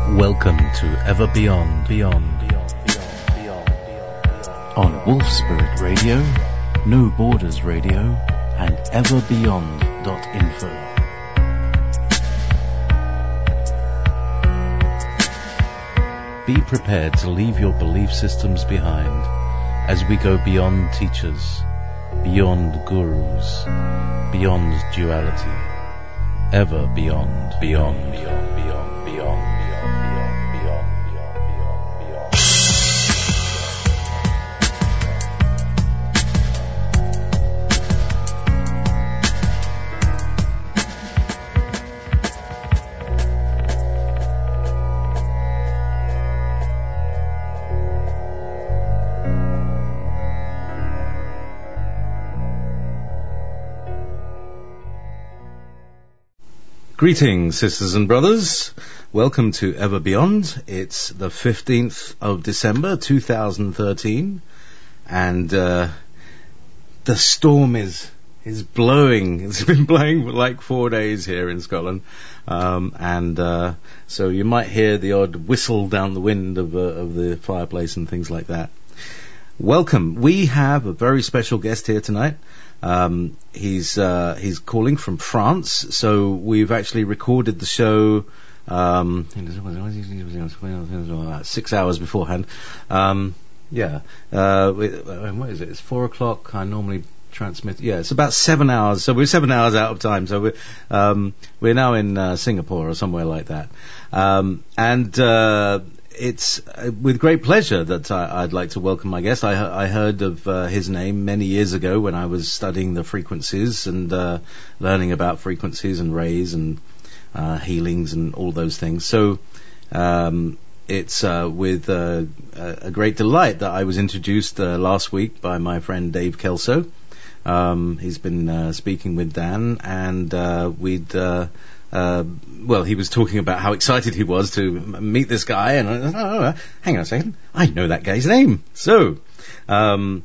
Welcome to Ever Beyond, on Wolf Spirit Radio, No Borders Radio, and everbeyond.info. Be prepared to leave your belief systems behind as we go beyond teachers, beyond gurus, beyond duality, ever beyond, beyond, beyond, beyond, beyond. Greetings, sisters and brothers. Welcome to Ever Beyond. It's the 15th of December, 2013, and the storm is blowing. It's been blowing for like 4 days here in Scotland, and so you might hear the odd whistle down the wind of the fireplace and things like that. Welcome. We have a very special guest here tonight. He's calling from France, so we've actually recorded the show 6 hours beforehand. What is it? It's 4 o'clock. I normally transmit. Yeah, it's about 7 hours. So we're 7 hours out of time. So we're now in Singapore or somewhere like that. It's with great pleasure that I'd like to welcome my guest. I heard of his name many years ago when I was studying the frequencies and learning about frequencies and rays and healings and all those things. So it's with a great delight that I was introduced last week by my friend Dave Kelso. He's been speaking with Dan, and he was talking about how excited he was to meet this guy, and hang on a second, I know that guy's name. So, I'd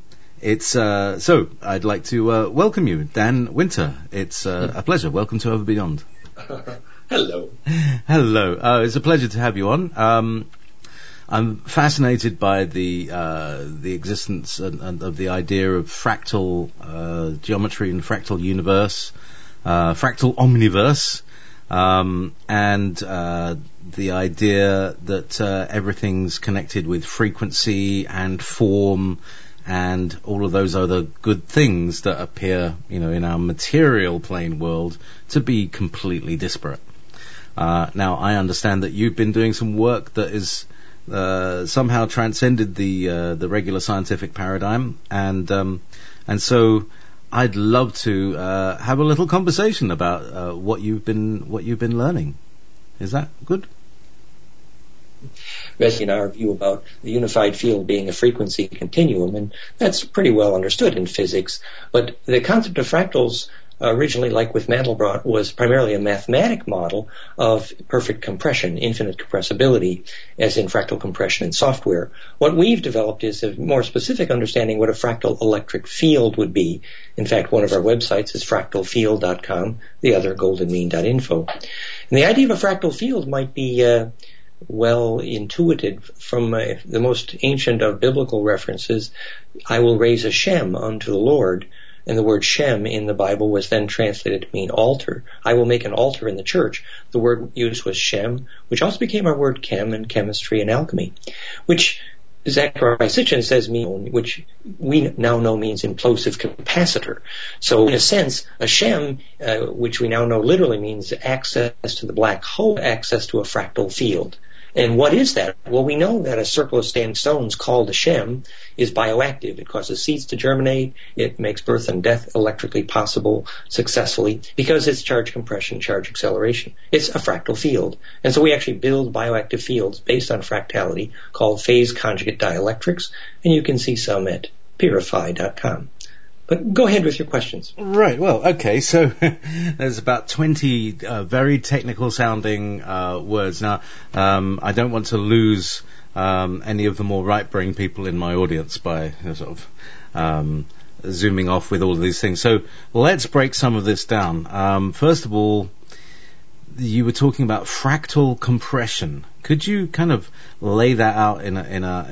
like to welcome you, Dan Winter. It's a pleasure. Welcome to Ever Beyond. Hello. Hello. It's a pleasure to have you on. I'm fascinated by the existence and of the idea of fractal geometry and fractal universe, fractal omniverse. And the idea that everything's connected with frequency and form and all of those other good things that appear, in our material plane world to be completely disparate. Now, I understand that you've been doing some work that is somehow transcended the regular scientific paradigm, and so I'd love to have a little conversation about what you've been learning. Is that good? Yes, in our view about the unified field being a frequency continuum, and that's pretty well understood in physics. But the concept of fractals, originally, like with Mandelbrot, was primarily a mathematic model of perfect compression, infinite compressibility, as in fractal compression in software. What we've developed is a more specific understanding what a fractal electric field would be. In fact, one of our websites is fractalfield.com, the other goldenmean.info. And the idea of a fractal field might be well intuited from the most ancient of biblical references. I will raise a Shem unto the Lord. And the word Shem in the Bible was then translated to mean altar. I will make an altar in the church. The word used was Shem, which also became our word chem and chemistry and alchemy, which Zachariah Sitchin says which we now know means implosive capacitor. So in a sense, a Shem, which we now know literally means access to the black hole, access to a fractal field. And what is that? Well, we know that a circle of standing stones called a Shem is bioactive. It causes seeds to germinate. It makes birth and death electrically possible successfully because it's charge compression, charge acceleration. It's a fractal field. And so we actually build bioactive fields based on fractality called phase conjugate dielectrics. And you can see some at purify.com. But go ahead with your questions. Right. Well, okay. So there's about 20 very technical sounding words. Now, I don't want to lose any of the more right-brain people in my audience by sort of zooming off with all of these things. So let's break some of this down. First of all, you were talking about fractal compression. Could you kind of lay that out in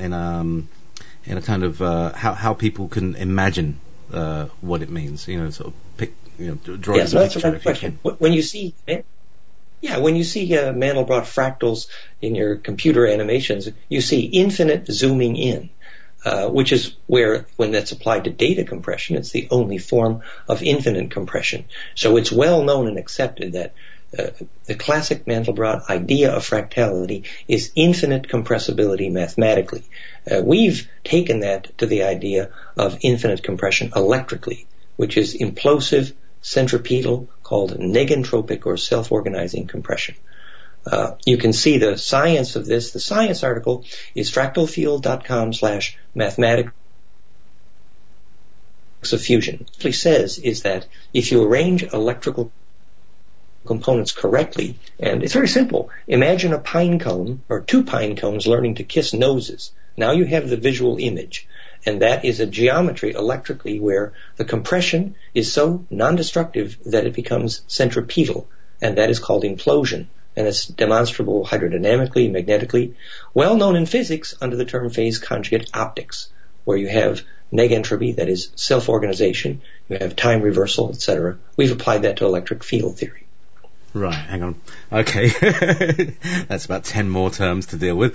a kind of how people can imagine what it means? Sort of draw. Yes, that's a right question. When you see Mandelbrot fractals in your computer animations, you see infinite zooming in, which is where, when that's applied to data compression, it's the only form of infinite compression. So it's well known and accepted that the classic Mandelbrot idea of fractality is infinite compressibility mathematically. We've taken that to the idea of infinite compression electrically, which is implosive, centripetal, called negentropic or self-organizing compression. You can see the science of this. The science article is fractalfield.com/mathematics of fusion. What it says is that if you arrange electrical components correctly, and it's very simple. Imagine a pine cone or two pine cones learning to kiss noses. Now you have the visual image. And that is a geometry electrically where the compression is so non-destructive that it becomes centripetal, and that is called implosion. And it's demonstrable hydrodynamically, magnetically, well known in physics under the term phase conjugate optics, where you have negentropy, that is self-organization, you have time reversal, etc. We've applied that to electric field theory. Right, hang on. Okay. That's about 10 more terms to deal with.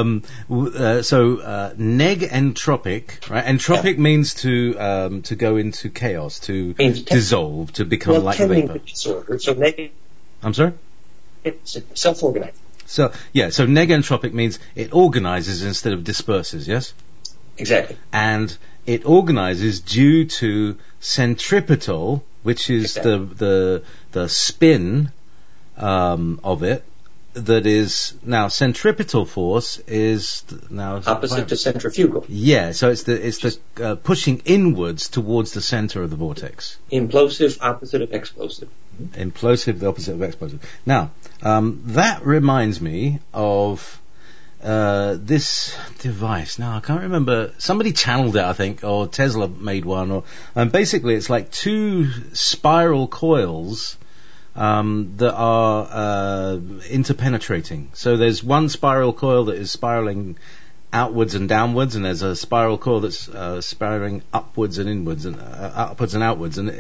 Negentropic, right? Entropic means to go into chaos, to dissolve, to become like vapor. Disorder. So I'm sorry? It's self-organizing. So negentropic means it organizes instead of disperses, yes? Exactly. And it organizes due to centripetal, which is the spin of it, that is now centripetal force is now opposite to centrifugal. Yeah, so it's the pushing inwards towards the center of the vortex. Implosive, opposite of explosive. Implosive, the opposite of explosive. Now, that reminds me of this device. Now, I can't remember. Somebody channeled it, I think, or Tesla made one. And basically, it's like two spiral coils that are interpenetrating. So there's one spiral coil that is spiraling outwards and downwards, and there's a spiral coil that's spiraling upwards and inwards, and upwards and outwards, and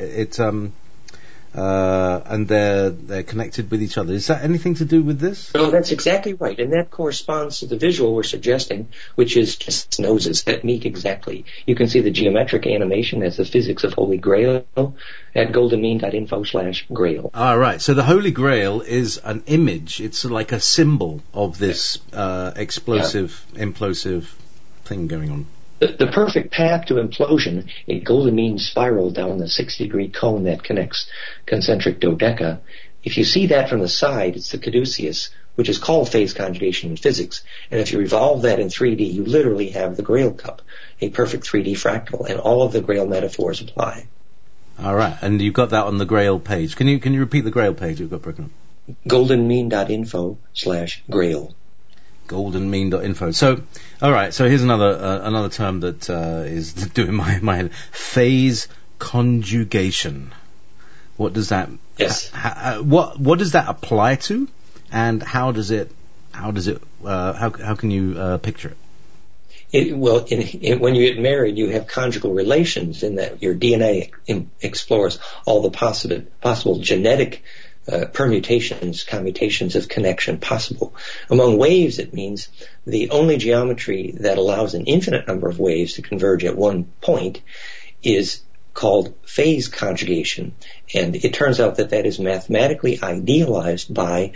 and they're connected with each other. Is that anything to do with this? No, that's exactly right, and that corresponds to the visual we're suggesting, which is just noses that meet exactly. You can see the geometric animation as the physics of Holy Grail at goldenmean.info/grail. All right, so the Holy Grail is an image. It's like a symbol of this explosive, implosive thing going on. The perfect path to implosion, a golden mean spiral down the 60-degree cone that connects concentric dodeca. If you see that from the side, it's the caduceus, which is called phase conjugation in physics. And if you revolve that in 3D, you literally have the Grail cup, a perfect 3D fractal, and all of the Grail metaphors apply. All right, and you've got that on the Grail page. Can you repeat the Grail page you've got broken up? goldenmean.info/grail. goldenmean.info. So, all right. So here's another term that is doing my head. Phase conjugation. What does that? Yes. What does that apply to, and how does it? How can you picture it? When you get married, you have conjugal relations in that your DNA explores all the possible genetic permutations, commutations of connection possible. Among waves, it means the only geometry that allows an infinite number of waves to converge at one point is called phase conjugation. And it turns out that is mathematically idealized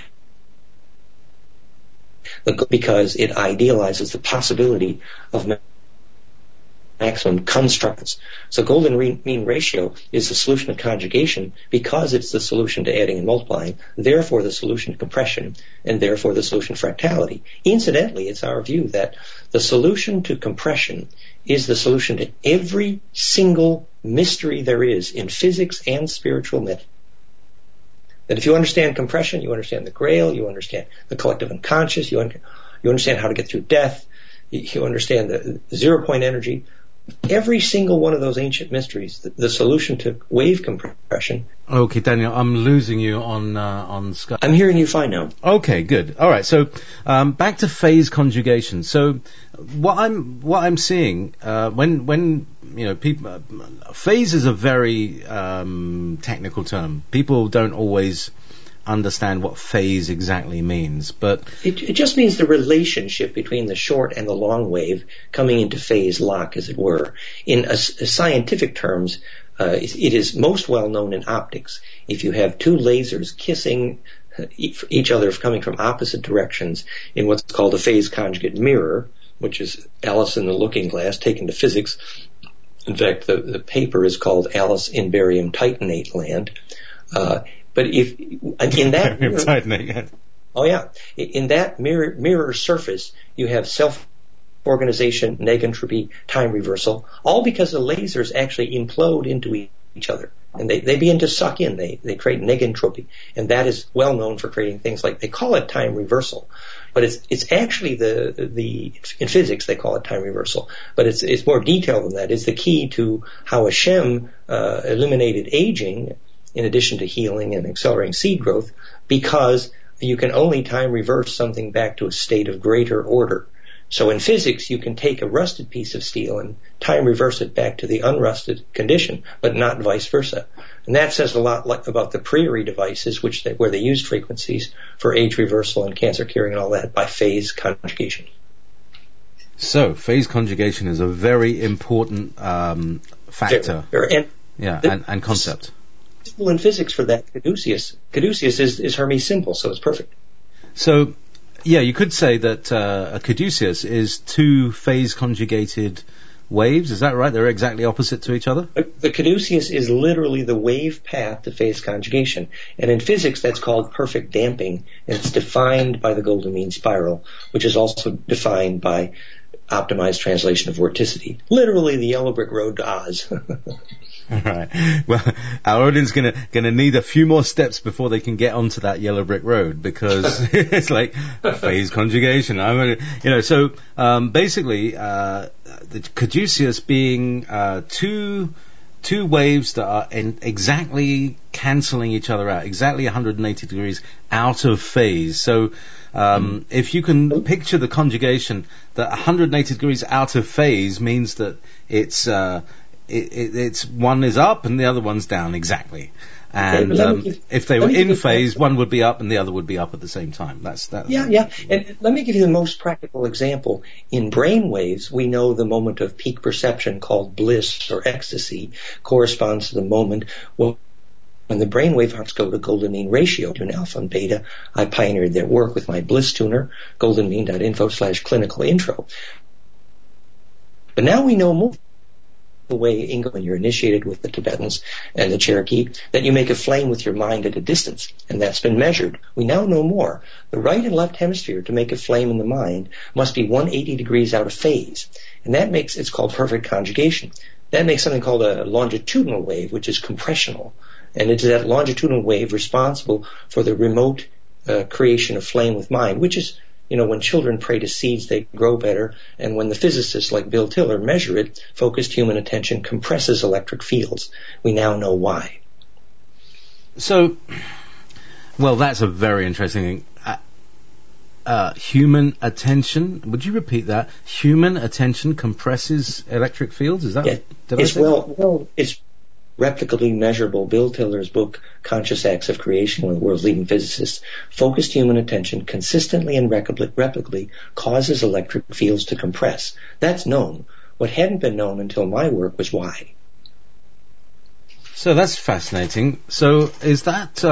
because it idealizes the possibility of maximum constructs. So golden mean ratio is the solution of conjugation because it's the solution to adding and multiplying, therefore the solution to compression, and therefore the solution to fractality. Incidentally, it's our view that the solution to compression is the solution to every single mystery there is in physics and spiritual method. That if you understand compression, you understand the Grail, you understand the collective unconscious, you understand how to get through death, you understand the 0-point energy. every single one of those ancient mysteries, the solution to wave compression. Okay, Daniel, I'm losing you on Skype. I'm hearing you fine now. Okay, good. All right, so back to phase conjugation. So what I'm seeing when people, phase is a very technical term. People don't always understand what phase exactly means, but it just means the relationship between the short and the long wave coming into phase lock, as it were. In scientific terms, it is most well known in optics. If you have two lasers kissing each other coming from opposite directions in what's called a phase conjugate mirror, which is Alice in the Looking Glass taken to physics. In fact, the paper is called Alice in Barium Titanate Land. But if in that mirror, in that mirror surface, you have self-organization, negentropy, time reversal, all because the lasers actually implode into each other, and they begin to suck in. They create negentropy, and that is well known for creating things like, they call it time reversal, but it's actually in physics they call it time reversal, but it's more detailed than that. It's the key to how Hashem eliminated aging, in addition to healing and accelerating seed growth, because you can only time reverse something back to a state of greater order. So in physics, you can take a rusted piece of steel and time reverse it back to the unrusted condition, but not vice versa. And that says a lot about the Priory devices, where they used frequencies for age reversal and cancer curing and all that by phase conjugation. So phase conjugation is a very important factor. And concept. In physics for that, Caduceus is Hermes simple, so it's perfect. So, yeah, you could say that a caduceus is two phase conjugated waves. Is that right? They're exactly opposite to each other? The caduceus is literally the wave path to phase conjugation. And in physics, that's called perfect damping. And it's defined by the golden mean spiral, which is also defined by optimized translation of vorticity. Literally the yellow brick road to Oz. All right. Well, our audience gonna need a few more steps before they can get onto that yellow brick road, because it's like phase conjugation. So basically, the caduceus being two waves that are exactly cancelling each other out, exactly 180 degrees out of phase. So if you can picture the conjugation, that 180 degrees out of phase means that it's one is up and the other one's down, exactly. And if they were in phase, one would be up and the other would be up at the same time. Yeah. And let me give you the most practical example. In brain waves, we know the moment of peak perception, called bliss or ecstasy, corresponds to the moment when the brainwave hearts go to golden mean ratio to an alpha and beta. I pioneered their work with my bliss tuner, goldenmean.info/clinical intro. But now we know more. The way, Ingo, when you're initiated with the Tibetans and the Cherokee, that you make a flame with your mind at a distance, and that's been measured. We now know more. The right and left hemisphere to make a flame in the mind must be 180 degrees out of phase, and that makes, it's called perfect conjugation. That makes something called a longitudinal wave, which is compressional, and it's that longitudinal wave responsible for the remote creation of flame with mind, which is, when children pray to seeds, they grow better. And when the physicists like Bill Tiller measure it, focused human attention compresses electric fields. We now know why. So, well, that's a very interesting thing. Human attention, would you repeat that? Human attention compresses electric fields? Is that? Yeah. It's replicably measurable. Bill Tiller's book, Conscious Acts of Creation, one of the world's leading physicists, focused human attention consistently and replicably causes electric fields to compress. That's known. What hadn't been known until my work was why. So that's fascinating. So is that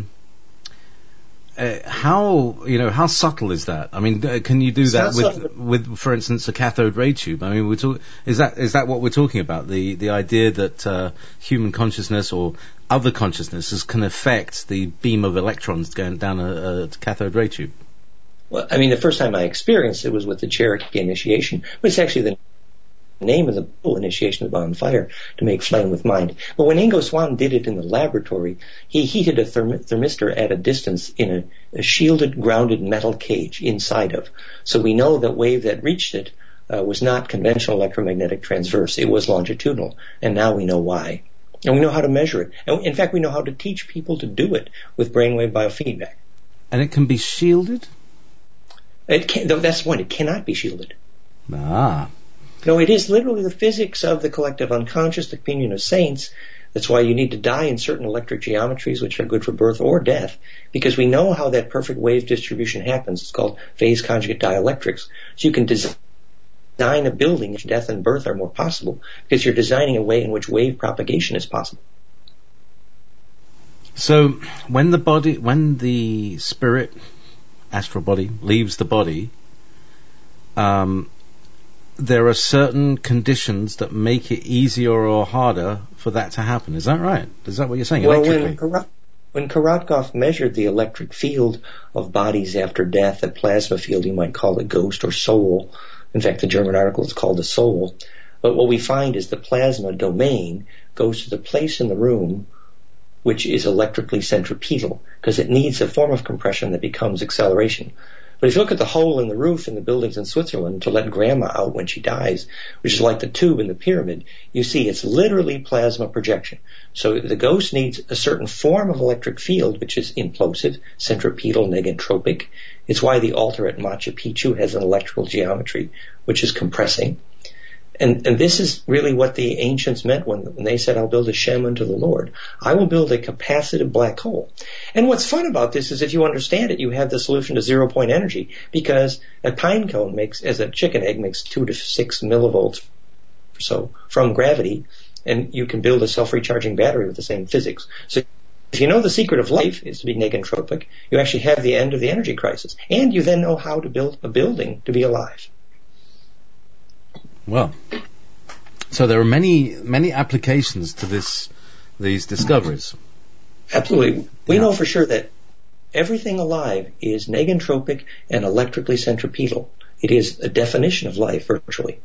how subtle is that? I mean, can you do that with, for instance, a cathode ray tube? I mean, is that what we're talking about? The idea that human consciousness or other consciousnesses can affect the beam of electrons going down a cathode ray tube? Well, I mean, the first time I experienced it was with the Cherokee initiation, but it's actually the name of the full initiation of bonfire to make flame with mind. But when Ingo Swann did it in the laboratory, he heated a thermistor at a distance in a shielded, grounded metal cage inside of. So we know that wave that reached it was not conventional electromagnetic transverse. It was longitudinal, and now we know why. And we know how to measure it. And in fact, we know how to teach people to do it with brainwave biofeedback. And it can be shielded? That's the point. It cannot be shielded. Ah. No, it is literally the physics of the collective unconscious, the communion of saints. That's why you need to die in certain electric geometries, which are good for birth or death, because we know how that perfect wave distribution happens. It's called phase conjugate dielectrics. So you can design a building in which death and birth are more possible, because you're designing a way in which wave propagation is possible. So when the spirit, astral body, leaves the body, there are certain conditions that make it easier or harder for that to happen. Is that right? Is that what you're saying? Well, when Korotkov measured the electric field of bodies after death, a plasma field, you might call it ghost or soul. In fact, the German article is called a soul. But what we find is the plasma domain goes to the place in the room which is electrically centripetal, because it needs a form of compression that becomes acceleration. But if you look at the hole in the roof in the buildings in Switzerland to let grandma out when she dies, which is like the tube in the pyramid, you see it's literally plasma projection. So the ghost needs a certain form of electric field, which is implosive, centripetal, negentropic. It's why the altar at Machu Picchu has an electrical geometry, which is compressing. And this is really what the ancients meant when they said, I'll build a Shem unto the Lord. I will build a capacitive black hole. And what's fun about this is if you understand it, you have the solution to 0-point energy, because a pine cone as a chicken egg makes 2 to 6 millivolts or so from gravity, and you can build a self-recharging battery with the same physics. So if you know the secret of life is to be negentropic, you actually have the end of the energy crisis. And you then know how to build a building to be alive. Well, so there are many applications to these discoveries. Absolutely. We know for sure that everything alive is negentropic and electrically centripetal. It is a definition of life, virtually.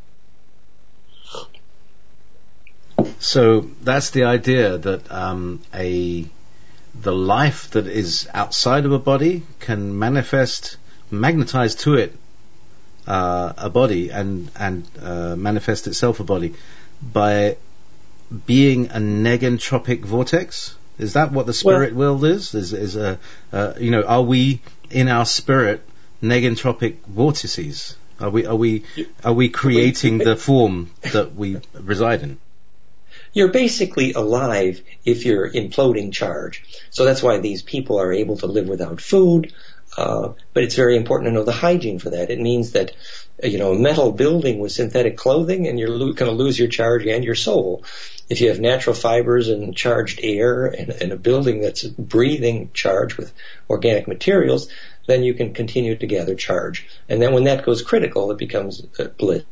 So that's the idea that the life that is outside of a body can magnetize to it a body and manifest itself a body by being a negentropic vortex. Is that what the spirit world is? Are we in our spirit negentropic vortices? Are we creating the form that we reside in? You're basically alive if you're imploding charge. So that's why these people are able to live without food. But it's very important to know the hygiene for that. It means that, a metal building with synthetic clothing, and you're going to lose your charge and your soul. If you have natural fibers and charged air and a building that's breathing charge with organic materials, then you can continue to gather charge. And then when that goes critical, it becomes bliss,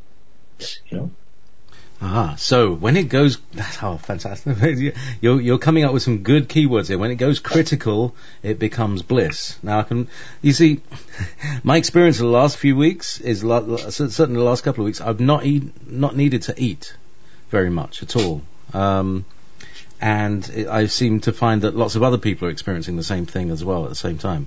So when it goes, fantastic! You're coming up with some good keywords here. When it goes critical, it becomes bliss. Now you see, my experience in the last few weeks is certainly the last couple of weeks. I've not needed to eat very much at all, and I seem to find that lots of other people are experiencing the same thing as well at the same time.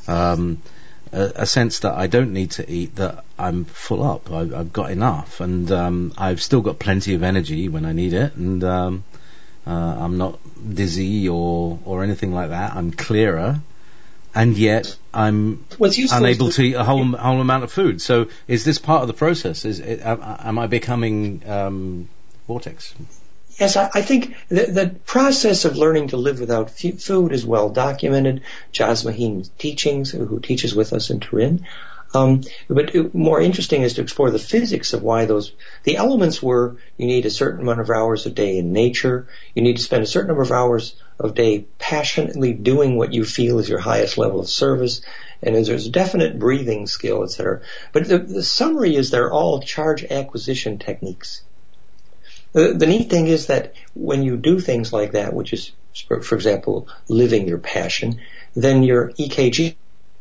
A sense that I don't need to eat, that I'm full up, I've got enough, and I've still got plenty of energy when I need it, and I'm not dizzy or anything like that. I'm clearer, and yet I'm unable to eat a whole amount of food. So is this part of the process? Am I becoming vortex? Yes, I think the process of learning to live without food is well documented. Jas Maheen's teachings, who teaches with us in Turin. But more interesting is to explore the physics of why the elements were, you need a certain amount of hours a day in nature, you need to spend a certain number of hours of day passionately doing what you feel is your highest level of service, and there's a definite breathing skill, etc. But the summary is they're all charge acquisition techniques. The neat thing is that when you do things like that, which is, for example, living your passion, then your EKG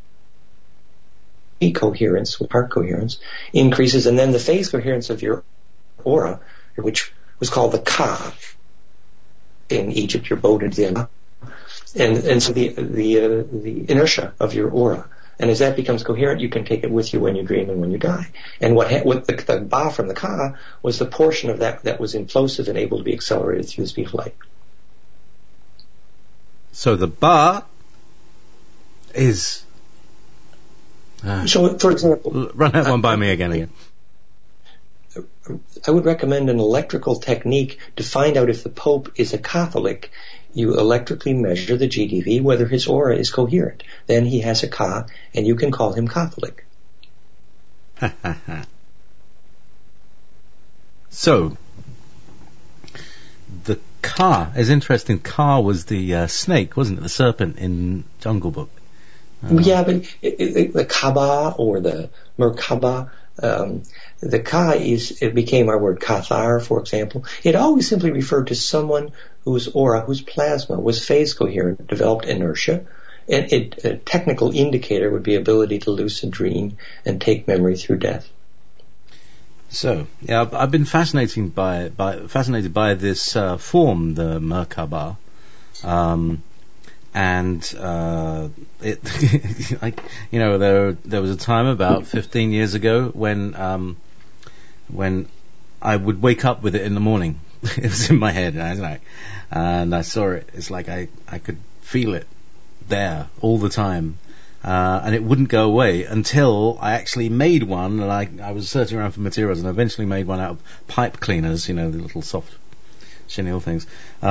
coherence, heart coherence, increases, and then the phase coherence of your aura, which was called the Ka. In Egypt, you're boded in. And so the inertia of your aura And as that becomes coherent, you can take it with you when you dream and when you die. And what the Ba from the Ka was the portion of that was implosive and able to be accelerated through the speed of light. So the Ba is... So, for example... Run that one by me again. I would recommend an electrical technique to find out if the Pope is a Catholic. You electrically measure the GDV, whether his aura is coherent. Then he has a Ka, and you can call him Catholic. So, the Ka is interesting. Ka was the snake, wasn't it? The serpent in Jungle Book. Yeah, but the Kaaba or the Merkaba, the Ka it became our word Kathar, for example. It always simply referred to someone whose aura, whose plasma was phase coherent, developed inertia. And a technical indicator would be ability to lucid dream and take memory through death. So, yeah, I've been fascinated by this form, the Merkaba. It, there was a time about 15 years ago when I would wake up with it in the morning. It was in my head, and I saw it. It's like I could feel it there all the time, and it wouldn't go away until I actually made one. And I was searching around for materials, and I eventually made one out of pipe cleaners, the little soft chenille things,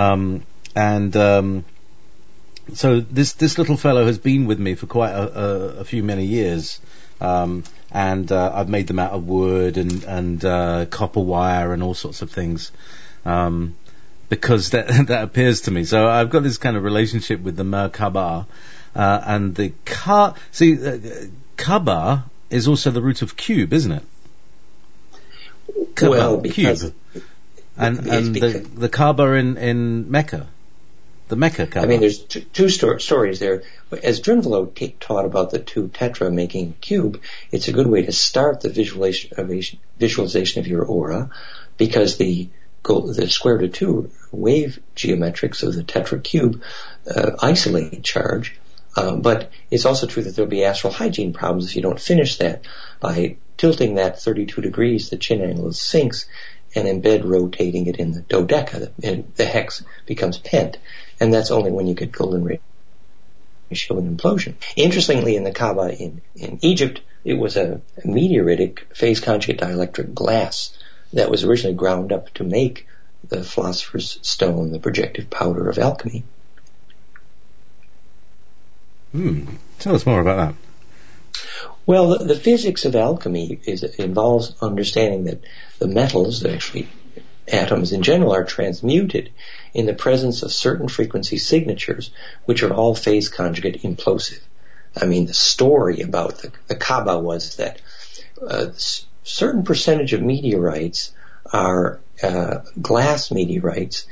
So this little fellow has been with me for quite a few many years, and I've made them out of wood and copper wire and all sorts of things, because that appears to me. So I've got this kind of relationship with the Merkaba, and the Ka. See, Kaaba is also the root of cube, isn't it? Kaaba, well, because cube, and the Kaaba in Mecca. The Mecca Kaaba. I mean, there's two stories there. As Drunvalo taught about the two tetra making a cube, it's a good way to start the visualization of your aura, because the square root of 2 wave geometrics of the tetra cube isolate charge. But it's also true that there'll be astral hygiene problems if you don't finish that. By tilting that 32 degrees, the chin angle sinks, and embed rotating it in the dodeca, and the hex becomes pent. And that's only when you get golden ratio and implosion. Interestingly, in the Kaaba in Egypt, it was a meteoritic phase conjugate dielectric glass that was originally ground up to make the philosopher's stone, the projective powder of alchemy. Tell us more about that. Well, the physics of alchemy involves understanding that the metals, actually atoms in general, are transmuted in the presence of certain frequency signatures, which are all phase conjugate implosive. I mean, the story about the Kaaba was that certain percentage of meteorites are glass meteorites,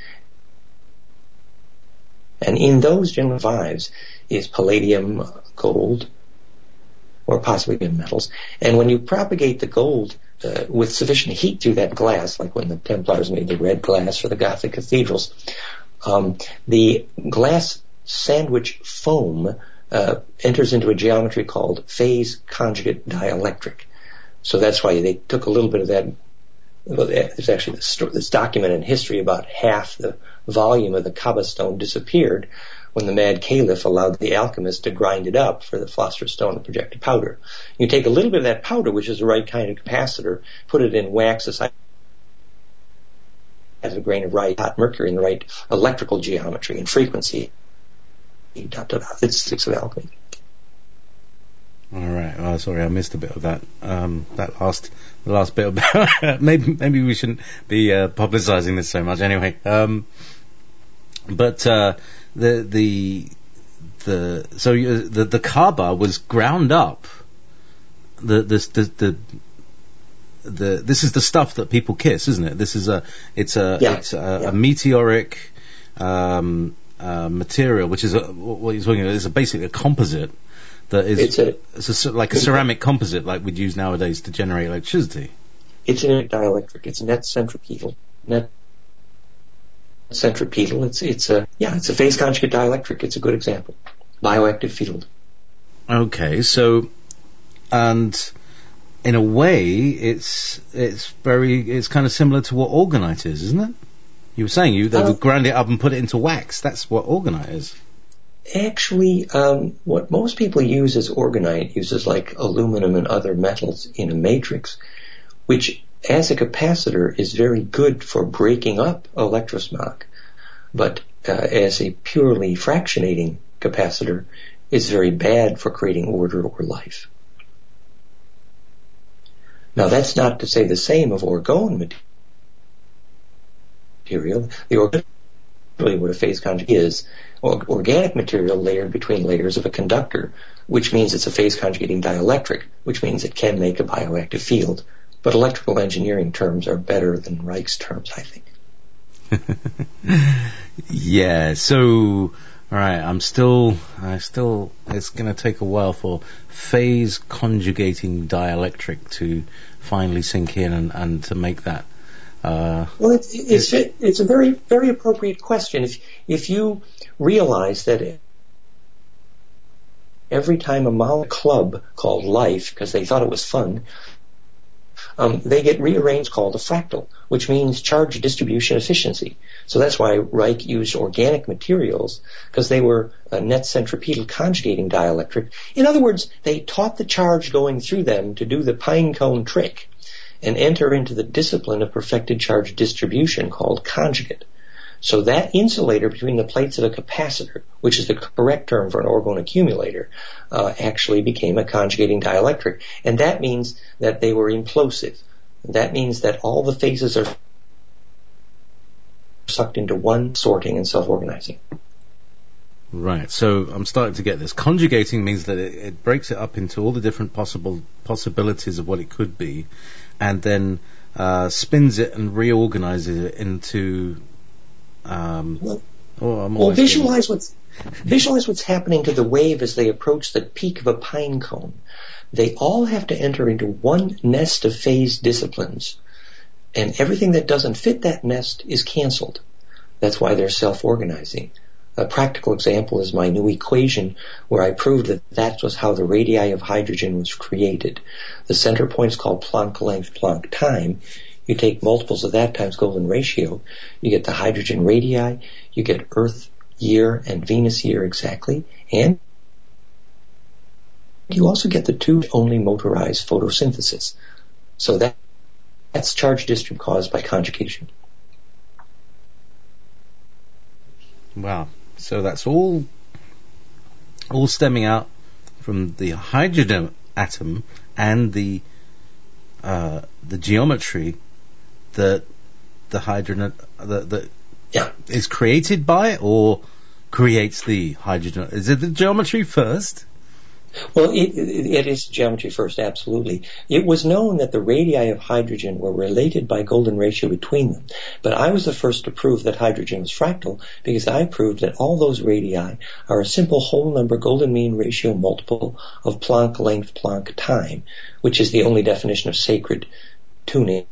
and in those general vibes is palladium, gold, or possibly metals. And when you propagate the gold with sufficient heat through that glass, like when the Templars made the red glass for the Gothic cathedrals, the glass sandwich foam enters into a geometry called phase conjugate dielectric. So that's why they took a little bit of that. Well, there's actually this document in history about half the volume of the Kaaba stone disappeared when the mad caliph allowed the alchemist to grind it up for the philosopher's stone and projected powder. You take a little bit of that powder, which is the right kind of capacitor, put it in wax the size of a grain of right hot mercury in the right electrical geometry and frequency. It's physics of alchemy. All right. Oh, sorry, I missed a bit of that. The last bit about maybe we shouldn't be publicising this so much anyway. The Kaaba was ground up. This is the stuff that people kiss, isn't it? This is a meteoric material, which is what you're talking about. It's basically a composite that is like a ceramic composite, like we'd use nowadays to generate electricity. It's a dielectric. It's net centripetal. It's a phase conjugate dielectric. It's a good example. Bioactive field. Okay, so, and in a way, it's kind of similar to what orgonite is, isn't it? You were saying they would grind it up and put it into wax. That's what orgonite is. Actually, what most people use as orgonite uses like aluminum and other metals in a matrix, which as a capacitor is very good for breaking up electrosmog, but as a purely fractionating capacitor is very bad for creating order or life. Now that's not to say the same of orgone material. The organic what a phase conjugate is, organic material layered between layers of a conductor, which means it's a phase conjugating dielectric, which means it can make a bioactive field. But electrical engineering terms are better than Reich's terms, I think. Yeah, so, alright, it's going to take a while for phase conjugating dielectric to finally sink in and to make that. Well, it's a very, very appropriate question. If you realize that every time a club called life, because they thought it was fun, they get rearranged called a fractal, which means charge distribution efficiency. So that's why Reich used organic materials, because they were a net centripetal conjugating dielectric. In other words, they taught the charge going through them to do the pine cone trick and enter into the discipline of perfected charge distribution called conjugate. So that insulator between the plates of a capacitor, which is the correct term for an orgone accumulator, actually became a conjugating dielectric. And that means that they were implosive. That means that all the phases are sucked into one, sorting and self-organizing. Right, so I'm starting to get this. Conjugating means that it breaks it up into all the different possibilities of what it could be, and then spins it and reorganizes it into... visualize what's happening to the wave as they approach the peak of a pine cone. They all have to enter into one nest of phase disciplines, and everything that doesn't fit that nest is canceled. That's why they're self-organizing. A practical example is my new equation where I proved that was how the radii of hydrogen was created. The center point is called Planck length, Planck time. You take multiples of that times Golden ratio, you get the hydrogen radii, you get Earth year and Venus year exactly, and you also get the two only motorized photosynthesis. So that's charge distribution caused by conjugation. Wow. So that's all stemming out from the hydrogen atom and the geometry that the hydrogen is created by, or creates the hydrogen. Is it the geometry first? Well, it is geometry first, absolutely. It was known that the radii of hydrogen were related by Golden ratio between them, but I was the first to prove that hydrogen was fractal because I proved that all those radii are a simple whole number Golden mean ratio multiple of Planck length, Planck time, which is the only definition of sacred tuning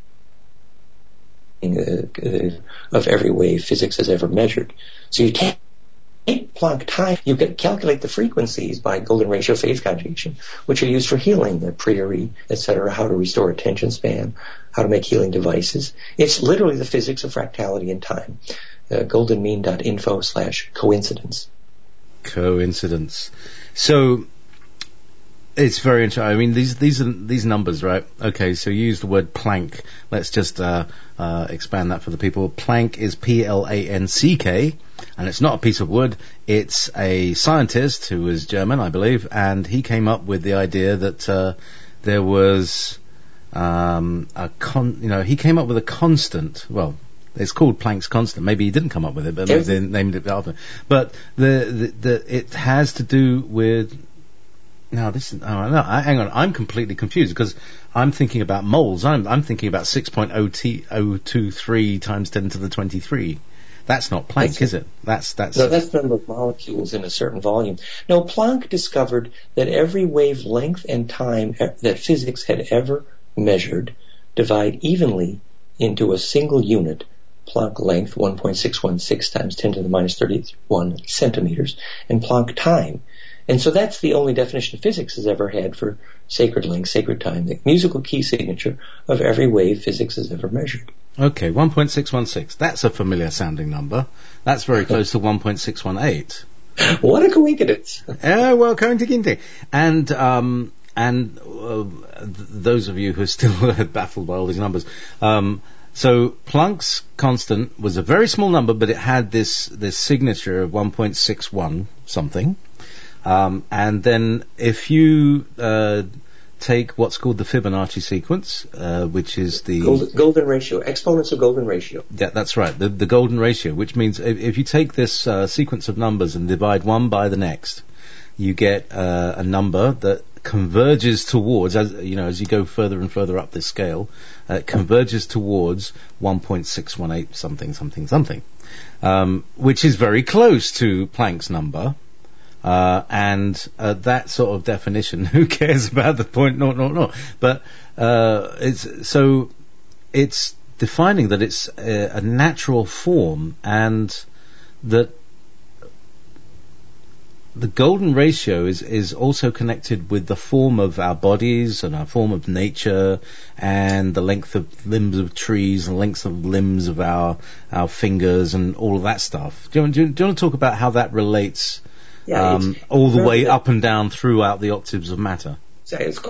of every wave physics has ever measured. So you take Planck time, you can calculate the frequencies by Golden ratio phase conjugation, which are used for healing, the Priori, etc., how to restore attention span, how to make healing devices. It's literally the physics of fractality and time. goldenmean.info/coincidence. Coincidence. So it's very interesting. I mean, these numbers, right? Okay, so you use the word Planck. Let's just expand that for the people. Planck is Planck, and it's not a piece of wood. It's a scientist who was German, I believe, and he came up with the idea that there was he came up with a constant. Well, it's called Planck's constant. Maybe he didn't come up with it, but maybe they named it after. But it has to do with. Now hang on. I'm completely confused because I'm thinking about moles. I'm thinking about 6.023 times 10 to the 23. That's not Planck, is it? That's the number of molecules in a certain volume. No, Planck discovered that every wavelength and time that physics had ever measured divide evenly into a single unit, Planck length 1.616 times 10 to the minus 31 centimeters, and Planck time. And so that's the only definition physics has ever had for sacred length, sacred time, the musical key signature of every wave physics has ever measured. Okay, 1.616. That's a familiar sounding number. That's very close to 1.618. What a coincidence. Well, coincidence. And those of you who are still baffled by all these numbers, so Planck's constant was a very small number, but it had this signature of 1.61 something. And then if you take what's called the Fibonacci sequence, which is the golden ratio, exponents of golden ratio. Yeah, that's right, the golden ratio, which means if you take this sequence of numbers and divide one by the next, you get a number that converges towards, as you go further and further up this scale, converges towards 1.618 something, which is very close to Planck's number. And that sort of definition, who cares about the point? No. But it's defining that it's a natural form, and that the golden ratio is also connected with the form of our bodies and our form of nature, and the length of limbs of trees and length of limbs of our fingers and all of that stuff. Do you want to talk about how that relates? Yeah, all the way up and down throughout the octaves of matter. It's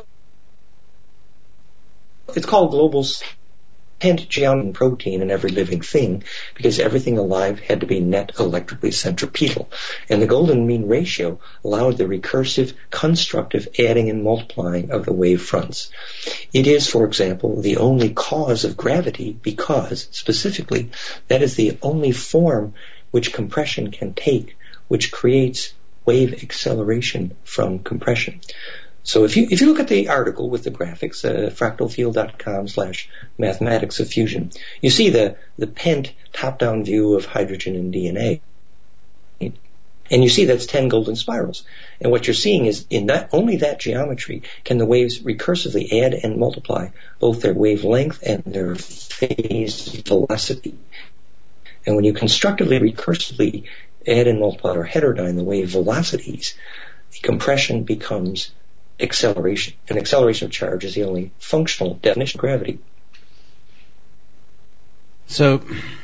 called global pentageometry protein in every living thing, because everything alive had to be net electrically centripetal. And the golden mean ratio allowed the recursive, constructive adding and multiplying of the wave fronts. It is, for example, the only cause of gravity, because, specifically, that is the only form which compression can take, which creates wave acceleration from compression. So if you look at the article with the graphics, fractalfield.com/mathematics of fusion, you see the pent top-down view of hydrogen and DNA. And you see that's 10 golden spirals. And what you're seeing is in only that geometry can the waves recursively add and multiply both their wavelength and their phase velocity. And when you constructively, recursively add and multiply or heterodyne the wave velocities, the compression becomes acceleration. And acceleration of charge is the only functional definition of gravity. So,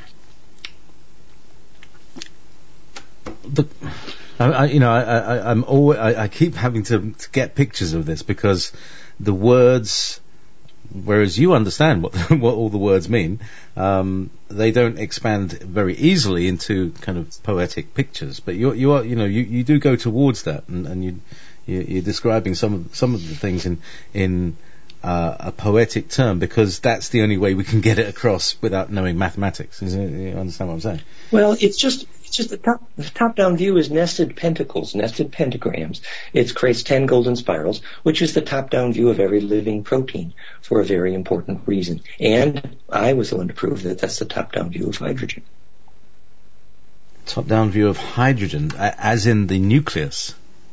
I keep having to get pictures of this, because the words, whereas you understand what all the words mean, they don't expand very easily into kind of poetic pictures. But you do go towards that, and you're describing some of the things in a poetic term, because that's the only way we can get it across without knowing mathematics. You understand what I'm saying? Well, it's just the top-down view is nested pentacles, nested pentagrams. It creates 10 golden spirals, which is the top-down view of every living protein for a very important reason. And I was the one to prove that that's the top-down view of hydrogen. Top-down view of hydrogen, as in the nucleus?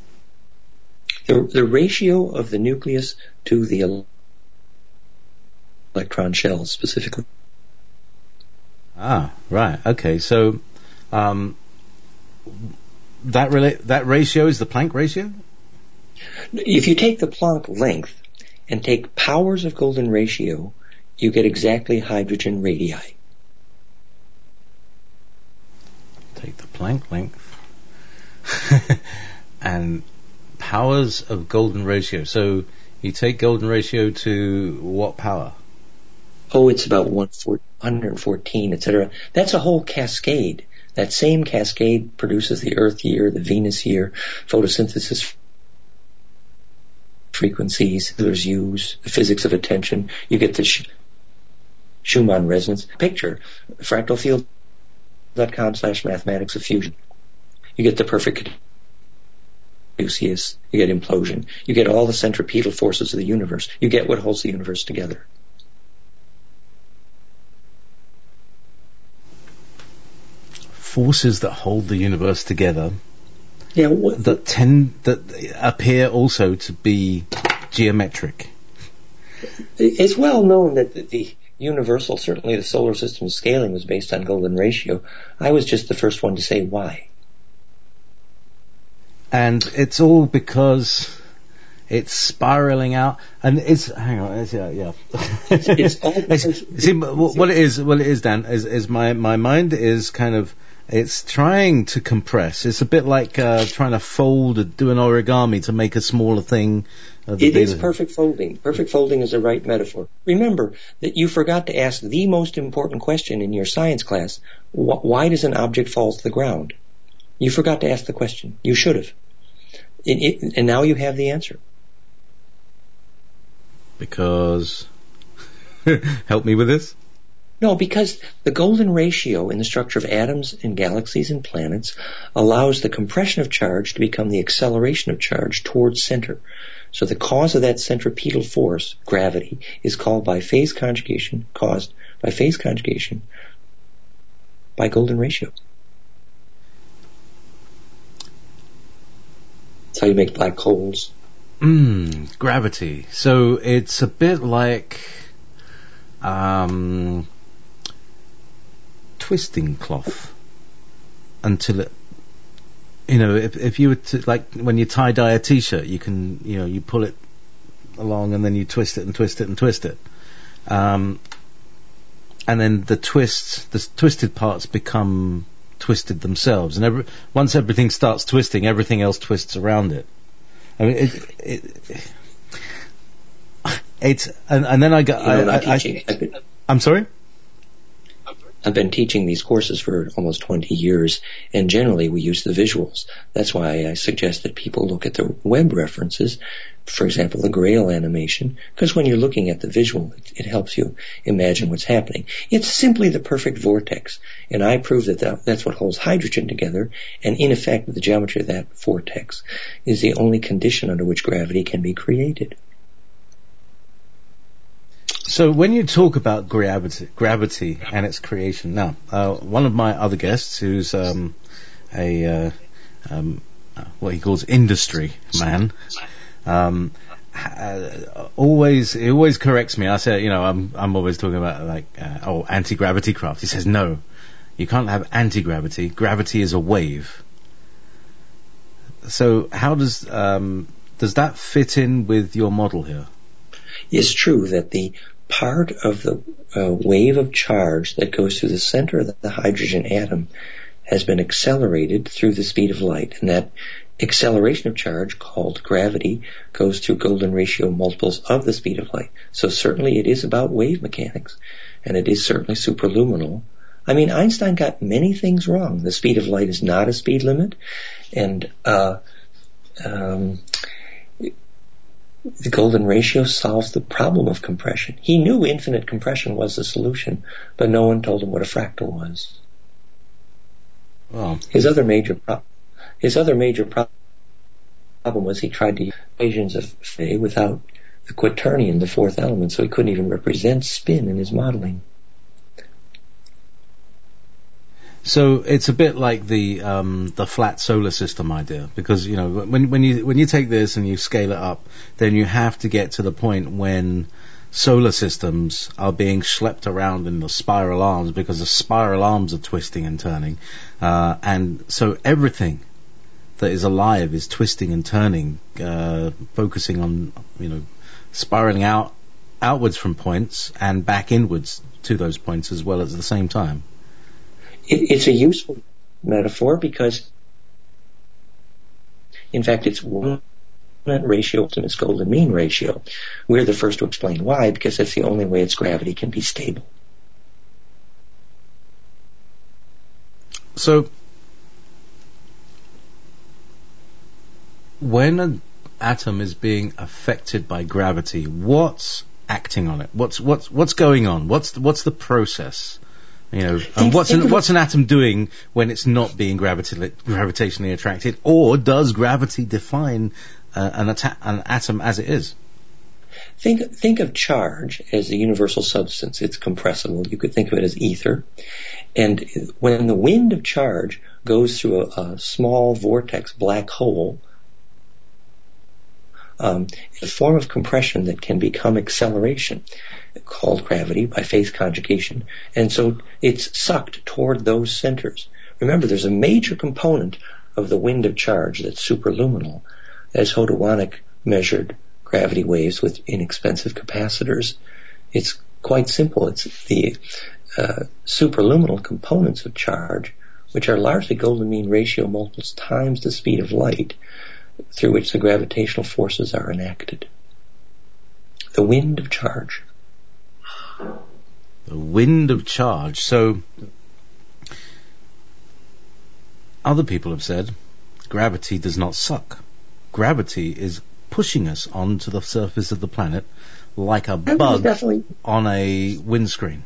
The ratio of the nucleus to the electron shells, specifically. Ah, right. Okay, so that ratio is the Planck ratio? If you take the Planck length and take powers of golden ratio, you get exactly hydrogen radii. Take the Planck length and powers of golden ratio. So you take golden ratio to what power? Oh, it's about 114, etc. That's a whole cascade. That same cascade produces the Earth year, the Venus year, photosynthesis frequencies, there's U's, the physics of attention. You get the Schumann resonance picture, fractalfield.com/mathematics of fusion. You get the perfect Caduceus, you get implosion, you get all the centripetal forces of the universe, you get what holds the universe together. Forces that hold the universe together, that appear also to be geometric. It's well known that the universal, certainly the solar system's scaling, was based on golden ratio. I was just the first one to say why. And it's all because it's spiraling out, and hang on, it's all. What it is, Dan, is my mind is kind of, it's trying to compress. It's a bit like trying to do an origami to make a smaller thing. It is perfect folding. Perfect folding is the right metaphor. Remember that you forgot to ask the most important question in your science class. Why does an object fall to the ground? You forgot to ask the question. You should have. And now you have the answer. Because... Help me with this? No, because the golden ratio in the structure of atoms and galaxies and planets allows the compression of charge to become the acceleration of charge towards center. So the cause of that centripetal force, gravity, is caused by phase conjugation by golden ratio. That's how you make black holes. Gravity. So it's a bit like twisting cloth until it, if you were to, like when you tie dye a t-shirt, you can, you pull it along and then you twist it and twist it and twist it. And then the twisted parts become twisted themselves. And once everything starts twisting, everything else twists around it. I mean, and then I got, I'm sorry? I've been teaching these courses for almost 20 years, and generally we use the visuals. That's why I suggest that people look at the web references, for example, the Grail animation, because when you're looking at the visual, it helps you imagine what's happening. It's simply the perfect vortex, and I prove that's what holds hydrogen together, and in effect, the geometry of that vortex is the only condition under which gravity can be created. So when you talk about gravity and its creation, now one of my other guests, who's what he calls industry man, he always corrects me. I say, I'm always talking about anti-gravity craft. He says, no, you can't have anti-gravity. Gravity is a wave. So how does that fit in with your model here? It's true that the part of the wave of charge that goes through the center of the hydrogen atom has been accelerated through the speed of light. And that acceleration of charge, called gravity, goes through golden ratio multiples of the speed of light. So certainly it is about wave mechanics, and it is certainly superluminal. I mean, Einstein got many things wrong. The speed of light is not a speed limit, and the golden ratio solves the problem of compression. He knew infinite compression was the solution, but no one told him what a fractal was. Well, his other major problem was he tried to use equations of Fay without the quaternion, the fourth element, so he couldn't even represent spin in his modeling. So it's a bit like the flat solar system idea, because when you take this and you scale it up, then you have to get to the point when solar systems are being schlepped around in the spiral arms, because the spiral arms are twisting and turning, and so everything that is alive is twisting and turning, focusing on spiraling outwards from points and back inwards to those points as well at the same time. It's a useful metaphor because, in fact, it's one ratio to its golden mean ratio. We're the first to explain why, because that's the only way its gravity can be stable. So, when an atom is being affected by gravity, what's acting on it? What's going on? What's the process? And what's an atom doing when it's not being gravitationally attracted, or does gravity define an atom as it is? Think of charge as a universal substance. It's compressible. You could think of it as ether. And when the wind of charge goes through a small vortex black hole, it's a form of compression that can become acceleration, called gravity by phase conjugation, and so it's sucked toward those centers. Remember, there's a major component of the wind of charge that's superluminal, as Hodowanic measured gravity waves with inexpensive capacitors. It's quite simple. It's the superluminal components of charge, which are largely golden mean ratio multiples times the speed of light, through which the gravitational forces are enacted. The wind of charge. The wind of charge. So, other people have said gravity does not suck. Gravity is pushing us onto the surface of the planet like a bug on a windscreen.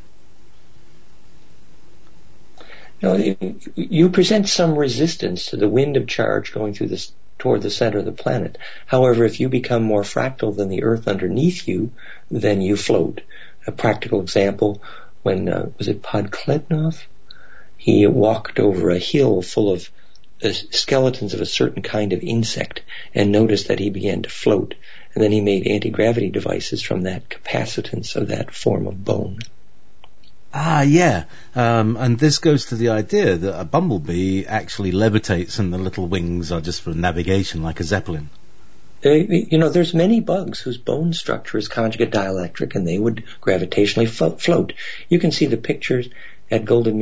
No, you present some resistance to the wind of charge going toward the center of the planet. However, if you become more fractal than the Earth underneath you, then you float. A practical example, when, was it Podkletnov? He walked over a hill full of skeletons of a certain kind of insect and noticed that he began to float. And then he made anti-gravity devices from that capacitance of that form of bone. Ah, yeah. And this goes to the idea that a bumblebee actually levitates and the little wings are just for navigation, like a zeppelin. There's many bugs whose bone structure is conjugate dielectric, and they would gravitationally float. You can see the pictures at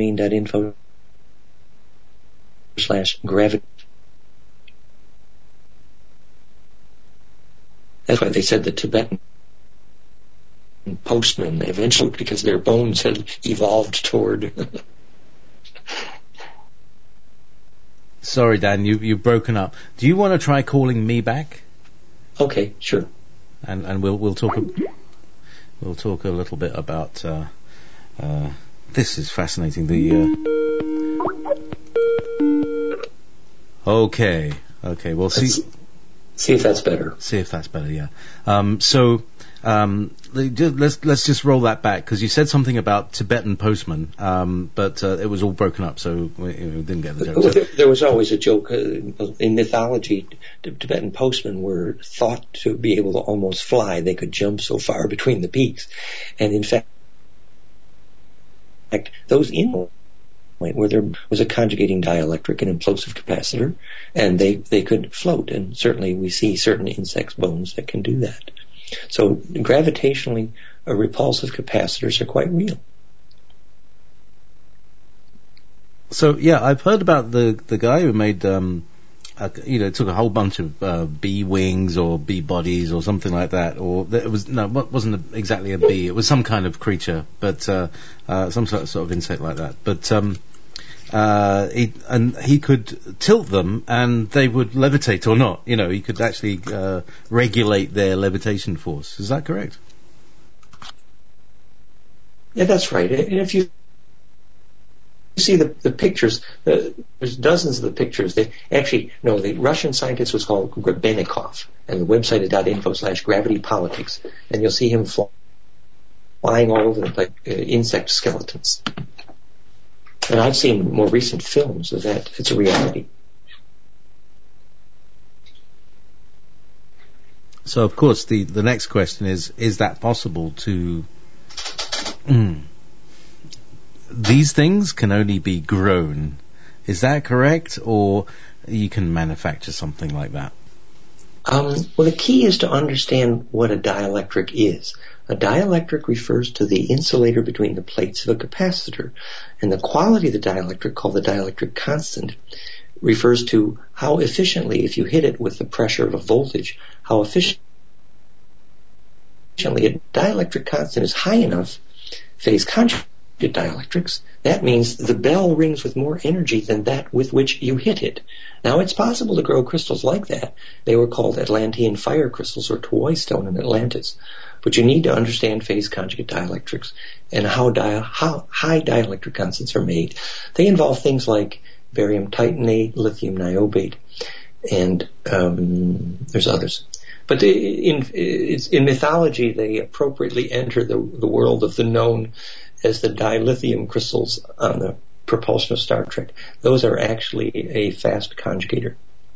goldenmean.info/gravity. That's why they said the Tibetan postmen eventually, because their bones had evolved toward. Sorry, Dan, you've broken up. Do you want to try calling me back? Okay, sure. And we'll talk a little bit about this is fascinating. Okay, we'll see. See if that's better. Yeah. Let's just roll that back, because you said something about Tibetan postmen, but it was all broken up, so we didn't get the joke. Well, there was always a joke in mythology. Tibetan postmen were thought to be able to almost fly. They could jump so far between the peaks, and in fact, those in where there was a conjugating dielectric and implosive capacitor, and they could float. And certainly we see certain insects' bones that can do that. So gravitationally repulsive capacitors are quite real. So yeah, I've heard about the guy who made took a whole bunch of bee wings or bee bodies or something like that, or it wasn't exactly a bee. It was some kind of creature, but some sort of insect like that. But he could tilt them and they would levitate or not. He could actually regulate their levitation force. Is that correct? Yeah, that's right. And if you see the pictures, there's dozens of the pictures. The Russian scientist was called Grebennikov, and the website is .info/gravitypolitics, and you'll see him flying all over like insect skeletons. And I've seen more recent films of that. It's a reality. So, of course, the next question is that possible to... These things can only be grown. Is that correct? Or you can manufacture something like that? Well, the key is to understand what a dielectric is. A dielectric refers to the insulator between the plates of a capacitor. And the quality of the dielectric, called the dielectric constant, refers to how efficiently, if you hit it with the pressure of a voltage, how efficiently a dielectric constant is high enough, phase conjugate dielectrics, that means the bell rings with more energy than that with which you hit it. Now, it's possible to grow crystals like that. They were called Atlantean fire crystals, or Toy stone in Atlantis. But you need to understand phase conjugate dielectrics and how high dielectric constants are made. They involve things like barium titanate, lithium niobate, and there's others. But in mythology, they appropriately enter the world of the known as the dilithium crystals on the propulsion of Star Trek. Those are actually a fast conjugator.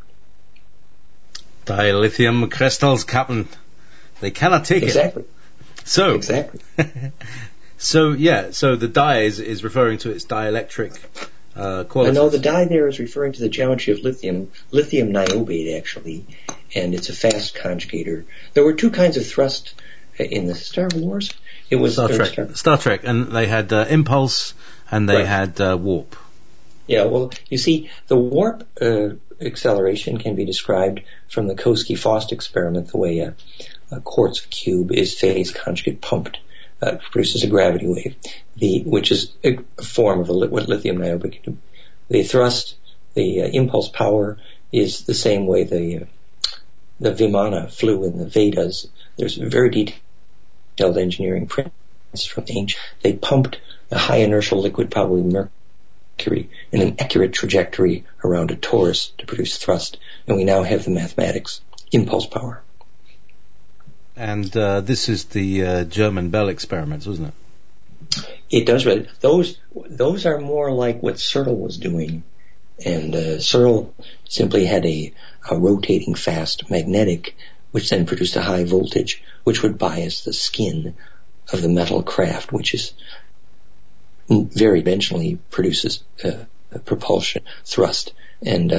Dilithium crystals, Captain. They cannot take exactly. it. So exactly. So the di is referring to its dielectric qualities. No, the dye there is referring to the geometry of lithium niobate actually, and it's a fast conjugator. There were two kinds of thrust in the Star Wars. It was Star Trek, and they had impulse and they had warp. Yeah, well, you see, the warp acceleration can be described from the Koski-Faust experiment the way a quartz cube is phase conjugate pumped. Produces a gravity wave, which is a form of what lithium niobate can do. The thrust, the impulse power is the same way the Vimana flew in the Vedas. There's very detailed engineering prints from the ancient. They pumped a high inertial liquid, probably mercury, in an accurate trajectory around a torus to produce thrust, and we now have the mathematics, impulse power. And this is the German Bell experiments, wasn't it? It does. Those are more like what Searle was doing. And Searle simply had a rotating fast magnetic, which then produced a high voltage, which would bias the skin of the metal craft, which is very eventually produces propulsion, thrust, and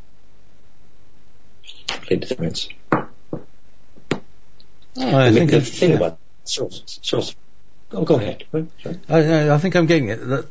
difference. I think the thing about Searle's. Oh, go ahead. I think I'm getting it. That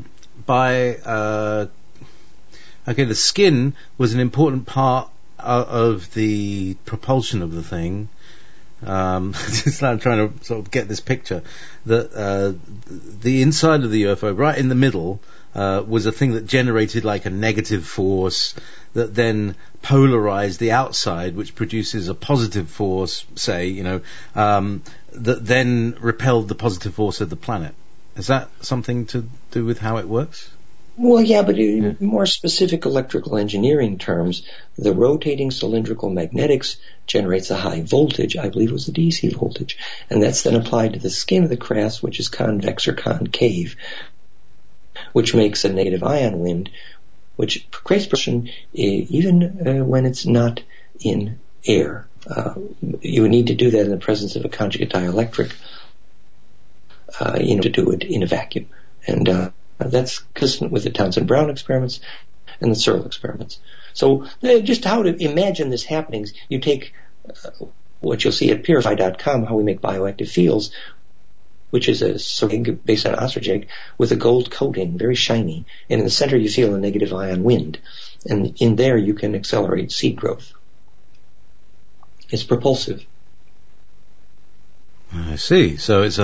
the skin was an important part of the propulsion of the thing. Just I'm trying to sort of get this picture that the inside of the UFO, right in the middle, was a thing that generated like a negative force that then polarized the outside, which produces a positive force, say, that then repelled the positive force of the planet. Is that something to do with how it works? Well, yeah, but in more specific electrical engineering terms, the rotating cylindrical magnetics generates a high voltage, I believe it was a DC voltage, and that's then applied to the skin of the craft, which is convex or concave, which makes a negative ion wind, which creates propulsion even when it's not in air. You would need to do that in the presence of a conjugate dielectric to do it in a vacuum. And that's consistent with the Townsend-Brown experiments and the Searle experiments. So just how to imagine this happening, you take what you'll see at purify.com, how we make bioactive fields, which is a syringe based on ostrich egg with a gold coating, very shiny. And in the center you feel a negative ion wind. And in there you can accelerate seed growth. It's propulsive. I see. So it's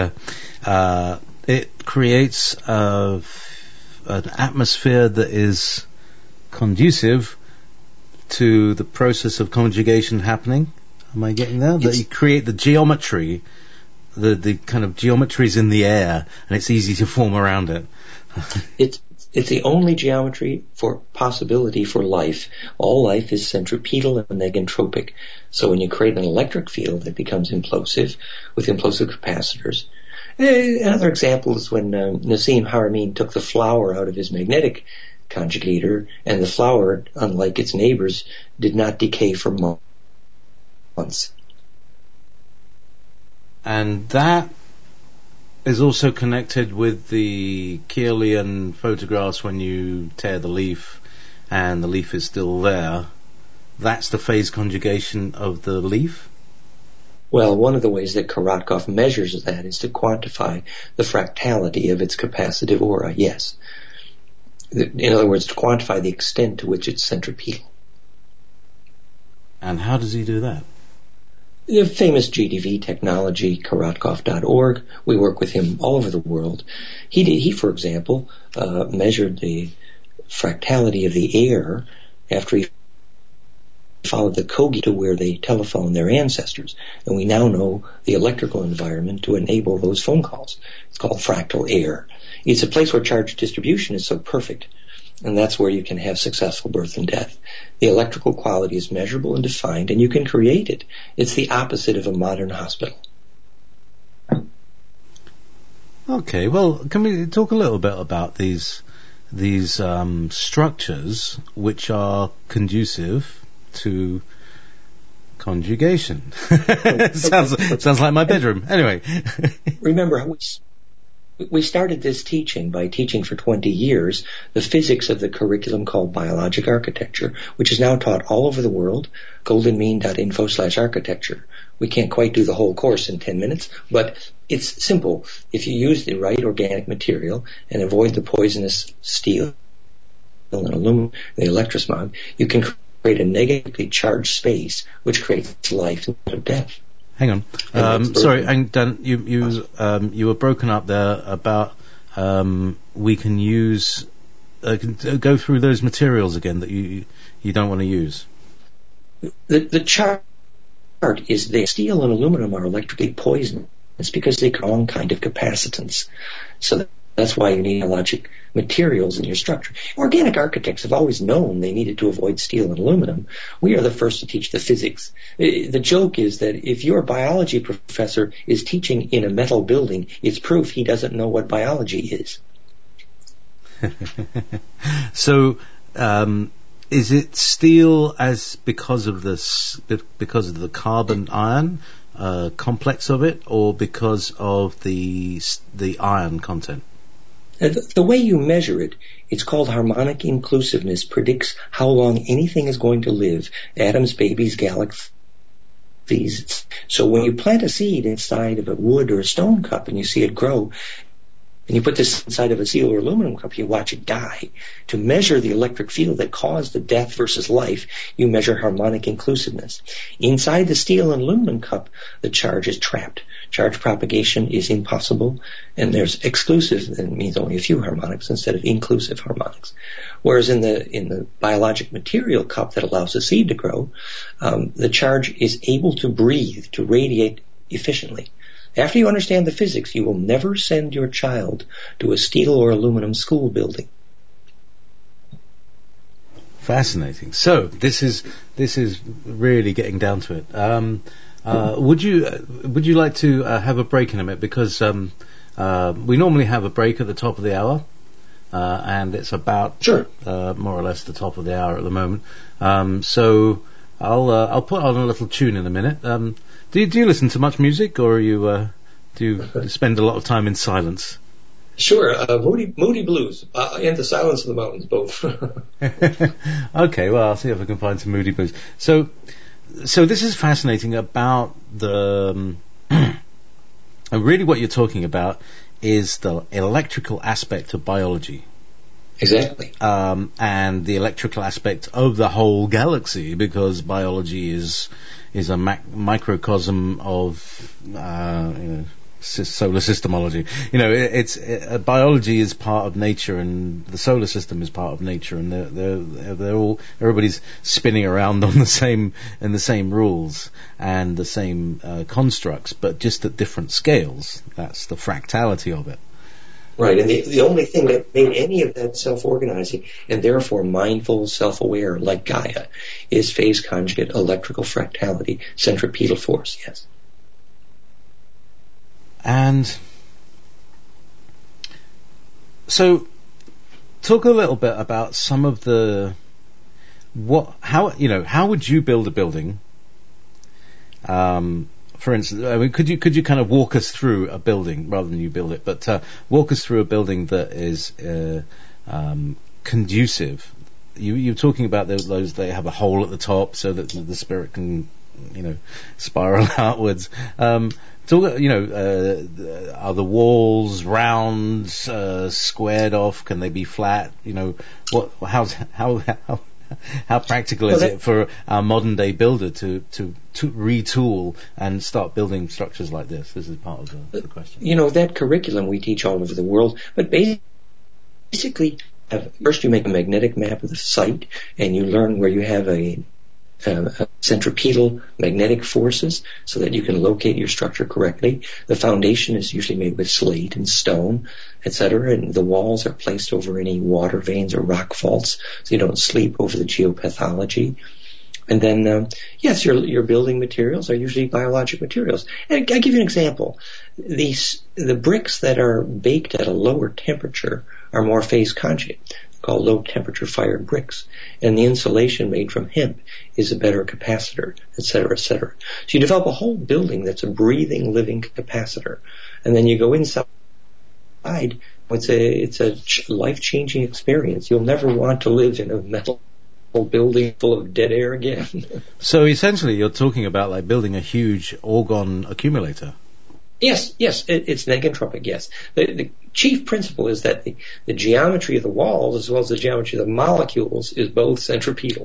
it creates an atmosphere that is conducive to the process of conjugation happening. Am I getting there? That you create the geometry, the kind of geometries in the air, and it's easy to form around it. It's the only geometry for possibility for life. All life is centripetal and negentropic. So when you create an electric field, it becomes implosive with implosive capacitors. Another example is when Nassim Haramein took the flower out of his magnetic conjugator, and the flower, unlike its neighbors, did not decay for months. And that is also connected with the Kirlian photographs when you tear the leaf and the leaf is still there. That's the phase conjugation of the leaf? Well, one of the ways that Korotkov measures that is to quantify the fractality of its capacitive aura, yes. In other words, to quantify the extent to which it's centripetal. And how does he do that? The famous GDV technology, Korotkov.org. We work with him all over the world. He for example, measured the fractality of the air after he followed the Kogi to where they telephoned their ancestors. And we now know the electrical environment to enable those phone calls. It's called fractal air. It's a place where charge distribution is so perfect. And that's where you can have successful birth and death. The electrical quality is measurable and defined, and you can create it. It's the opposite of a modern hospital. Okay, well, can we talk a little bit about these structures which are conducive to conjugation? sounds like my bedroom. Anyway. Remember, we started this teaching by teaching for 20 years the physics of the curriculum called biologic architecture, which is now taught all over the world, goldenmean.info/architecture. We can't quite do the whole course in 10 minutes, but it's simple. If you use the right organic material and avoid the poisonous steel and aluminum, the electrosmog, you can create a negatively charged space which creates life instead of death. Hang on. Sorry, and Dan, you were broken up there about we can use go through those materials again that you don't want to use. The chart is there. Steel and aluminum are electrically poisonous because they have wrong kind of capacitance. So that's why you need biologic materials in your structure. Organic architects have always known they needed to avoid steel and aluminum. We are the first to teach the physics. The joke is that if your biology professor is teaching in a metal building, it's proof he doesn't know what biology is. So, is it steel because of the carbon iron complex of it, or because of the iron content? The way you measure it, it's called harmonic inclusiveness, predicts how long anything is going to live. Atoms, babies, galaxies. So when you plant a seed inside of a wood or a stone cup and you see it grow, and you put this inside of a steel or aluminum cup, you watch it die. To measure the electric field that caused the death versus life, you measure harmonic inclusiveness. Inside the steel and aluminum cup, the charge is trapped. Charge propagation is impossible, and there's exclusive, that means only a few harmonics instead of inclusive harmonics. Whereas in the biologic material cup that allows the seed to grow, the charge is able to breathe, to radiate efficiently. After you understand the physics, you will never send your child to a steel or aluminum school building. Fascinating. So this is really getting down to it. Would you like to have a break in a minute, because we normally have a break at the top of the hour, and it's about more or less the top of the hour at the moment. So I'll put on a little tune in a minute. Do you listen to much music, or do you spend a lot of time in silence? Sure, Moody Blues and The Silence of the Mountains, both. Okay, well, I'll see if I can find some Moody Blues. So this is fascinating about the... and really what you're talking about is the electrical aspect of biology. Exactly. And the electrical aspect of the whole galaxy, because biology is a microcosm of solar systemology. Biology is part of nature, and the solar system is part of nature, and everybody's spinning around on the same rules and the same constructs, but just at different scales. That's the fractality of it. Right, and the only thing that made any of that self-organizing and therefore mindful, self-aware, like Gaia, is phase conjugate electrical fractality, centripetal force, yes. And so, talk a little bit about some of how would you build a building? For instance, could you kind of walk us through a building rather than you build it, but walk us through a building that is conducive? You're talking about those they have a hole at the top so that the spirit can, spiral outwards. Are the walls round, squared off? Can they be flat? How practical is it for our modern day builder to retool and start building structures like this? This is part of the question. That curriculum we teach all over the world, but basically, first you make a magnetic map of the site, and you learn where you have a centripetal magnetic forces so that you can locate your structure correctly. The foundation is usually made with slate and stone, etc., and the walls are placed over any water veins or rock faults so you don't sleep over the geopathology. And then, your building materials are usually biologic materials. And I'll give you an example. The bricks that are baked at a lower temperature are more phase conjugate, called low temperature fired bricks. And the insulation made from hemp is a better capacitor, etc., etc. So you develop a whole building that's a breathing, living capacitor. And then you go inside it's a life-changing experience. You'll never want to live in a metal building full of dead air again. So essentially you're talking about like building a huge orgone accumulator. Yes, it's negentropic, yes. The chief principle is that the geometry of the walls as well as the geometry of the molecules is both centripetal.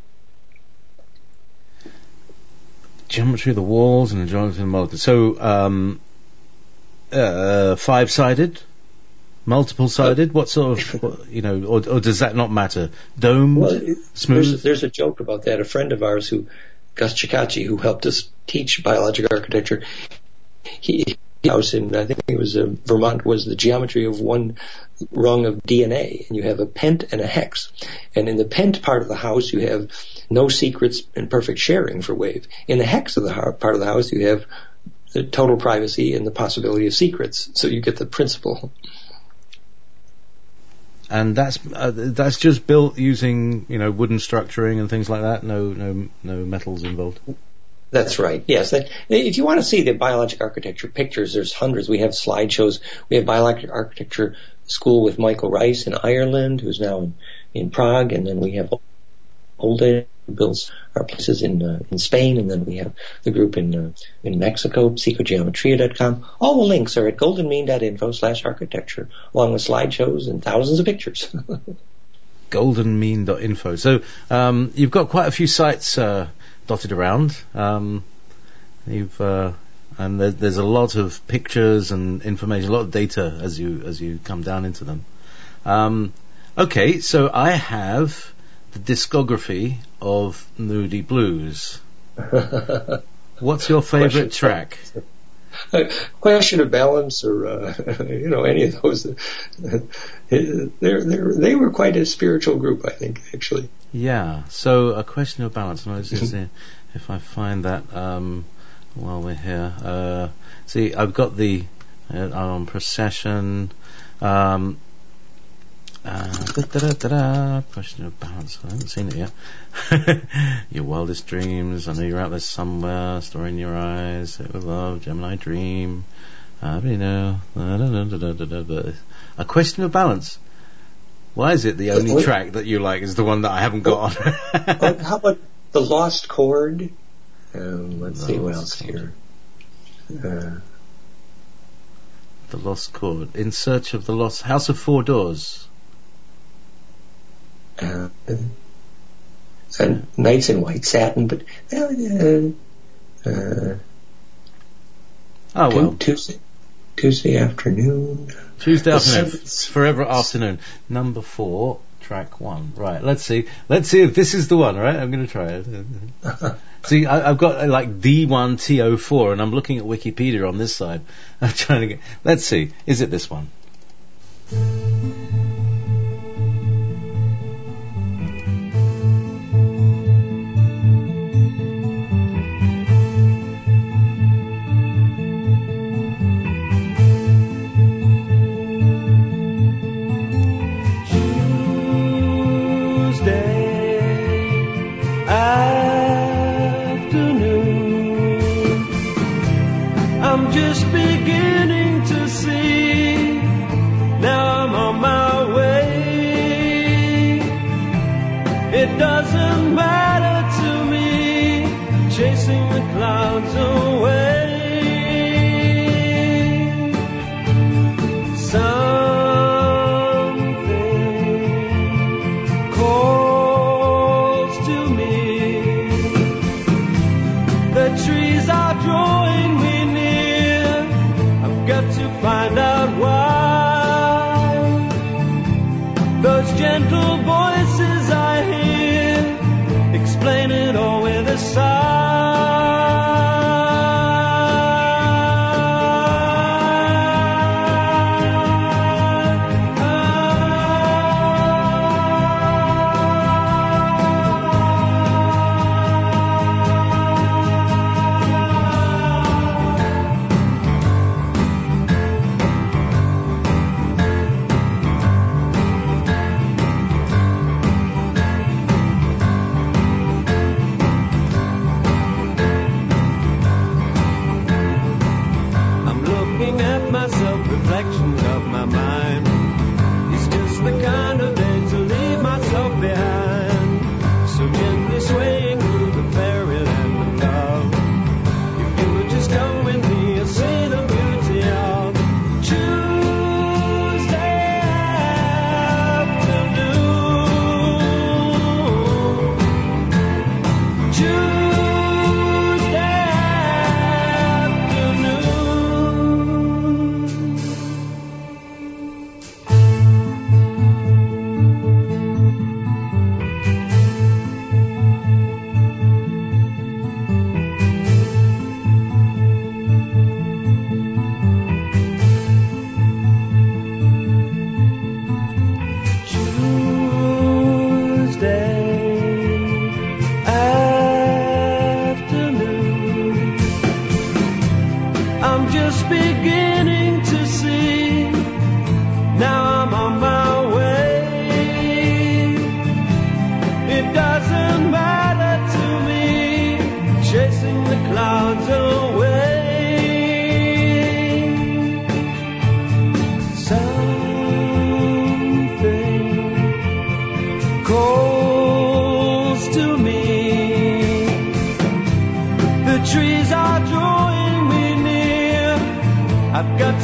Geometry of the walls and the geometry of the molecules. So, five-sided? Multiple-sided? What sort of, or does that not matter? Domed? Smooth? There's a joke about that. A friend of ours, Gus Chikachi, who helped us teach biologic architecture, he house in, I think it was Vermont, was the geometry of one rung of DNA, and you have a pent and a hex. And in the pent part of the house, you have no secrets and perfect sharing for Wave. In the hex of the part of the house, you have the total privacy and the possibility of secrets. So you get the principle. And that's just built using wooden structuring and things like that. No metals involved. That's right. Yes. If you want to see the biologic architecture pictures, there's hundreds. We have slideshows. We have biologic architecture school with Michael Rice in Ireland, who's now in Prague, and then we have Olde, who builds our places in Spain, and then we have the group in Mexico, psychogeometria.com. All the links are at goldenmean.info/architecture, along with slideshows and thousands of pictures. goldenmean.info. So you've got quite a few sites dotted around. And there's a lot of pictures and information, a lot of data as you come down into them. Okay, so I have the discography of Moody Blues. What's your favorite track? Question of Balance, or any of those. They were quite a spiritual group, I think, actually. Yeah. So A Question of Balance. And I was just if I find that while we're here. See, I've got the on Procession. Question of Balance. I haven't seen it yet. Your Wildest Dreams. I Know You're Out There Somewhere. Story in Your Eyes. It With Love. Gemini Dream. A Question of Balance. Why is it the only track that you like is the one that I haven't got on? How about The Lost Chord? Let's see what else here. The Lost Chord. In Search of the Lost. House of Four Doors. And Nights in White Satin, but Tuesday afternoon. Tuesday afternoon. Forever Afternoon. Number 4, track 1. Right. Let's see if this is the one. Right. I'm going to try it. See, I've got like D1T04, and I'm looking at Wikipedia on this side. I'm trying to get. Let's see. Is it this one?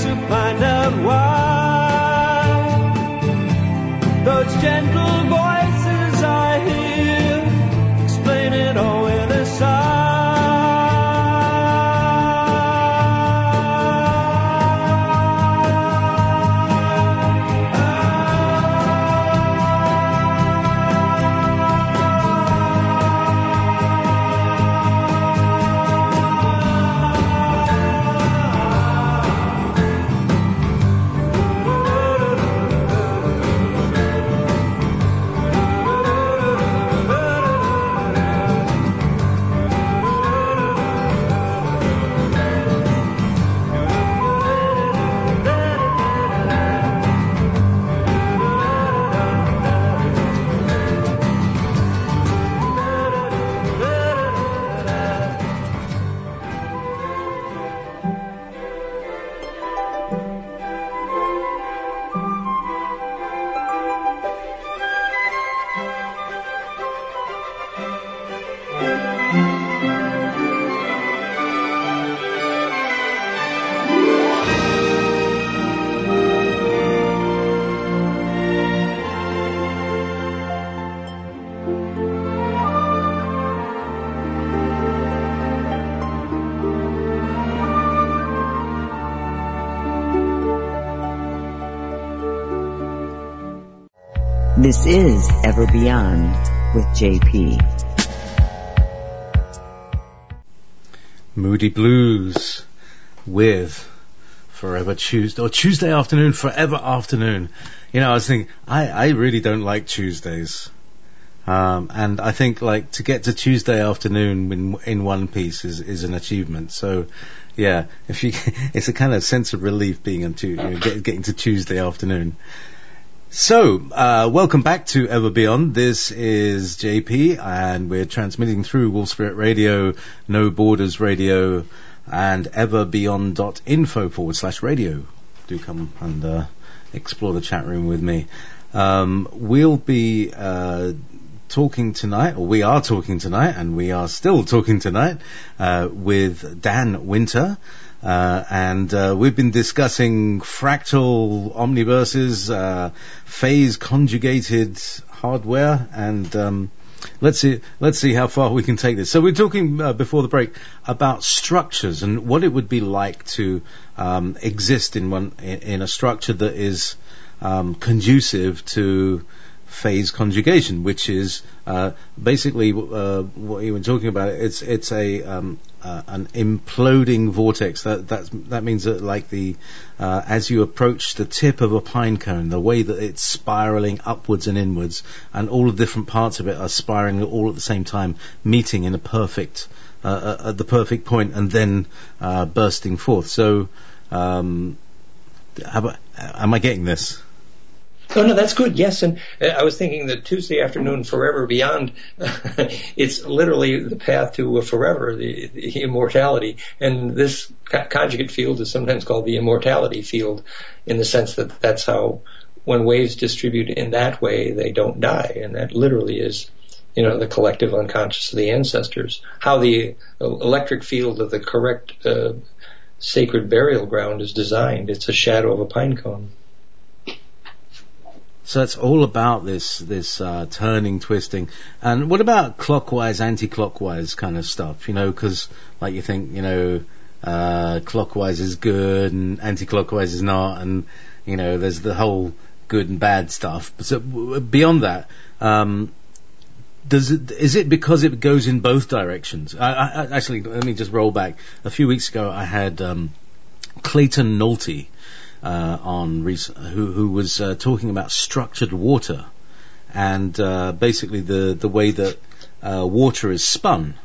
to find out why. Those gentle voices I hear explain it all with a sigh. This is Ever Beyond with JP. Moody Blues with Forever Tuesday, or Tuesday Afternoon, Forever Afternoon. You know, I was thinking, I really don't like Tuesdays. And I think, like, to get to Tuesday afternoon in one piece is an achievement. So, yeah, it's a kind of sense of relief being getting to Tuesday afternoon. So, welcome back to Ever Beyond. This is JP, and we're transmitting through Wolf Spirit Radio, No Borders Radio, and everbeyond.info/radio. Do come and explore the chat room with me. We'll be talking tonight, or we are talking tonight, and we are still talking tonight, with Dan Winter. And we've been discussing fractal omniverses, phase conjugated hardware, and let's see how far we can take this. So we're talking before the break about structures and what it would be like to exist in a structure that is conducive to phase conjugation, which is basically what you were talking about. It's an imploding vortex. That means that, like, as you approach the tip of a pine cone, the way that it's spiraling upwards and inwards, and all the different parts of it are spiraling all at the same time, meeting in at the perfect point, and then bursting forth. So, am I getting this? Oh, no, that's good. Yes, and I was thinking that Tuesday Afternoon, Forever Beyond, it's literally the path to forever, the immortality. And this conjugate field is sometimes called the immortality field, in the sense that that's how, when waves distribute in that way, they don't die. And that literally is, the collective unconscious of the ancestors. How the electric field of the correct sacred burial ground is designed. It's a shadow of a pine cone. So it's all about this turning, twisting. And what about clockwise, anti-clockwise kind of stuff? Because, like, you think, clockwise is good and anti-clockwise is not, and, there's the whole good and bad stuff. But so beyond that, is it because it goes in both directions? I actually, let me just roll back. A few weeks ago, I had Clayton Nolte who was talking about structured water, and basically the way that water is spun,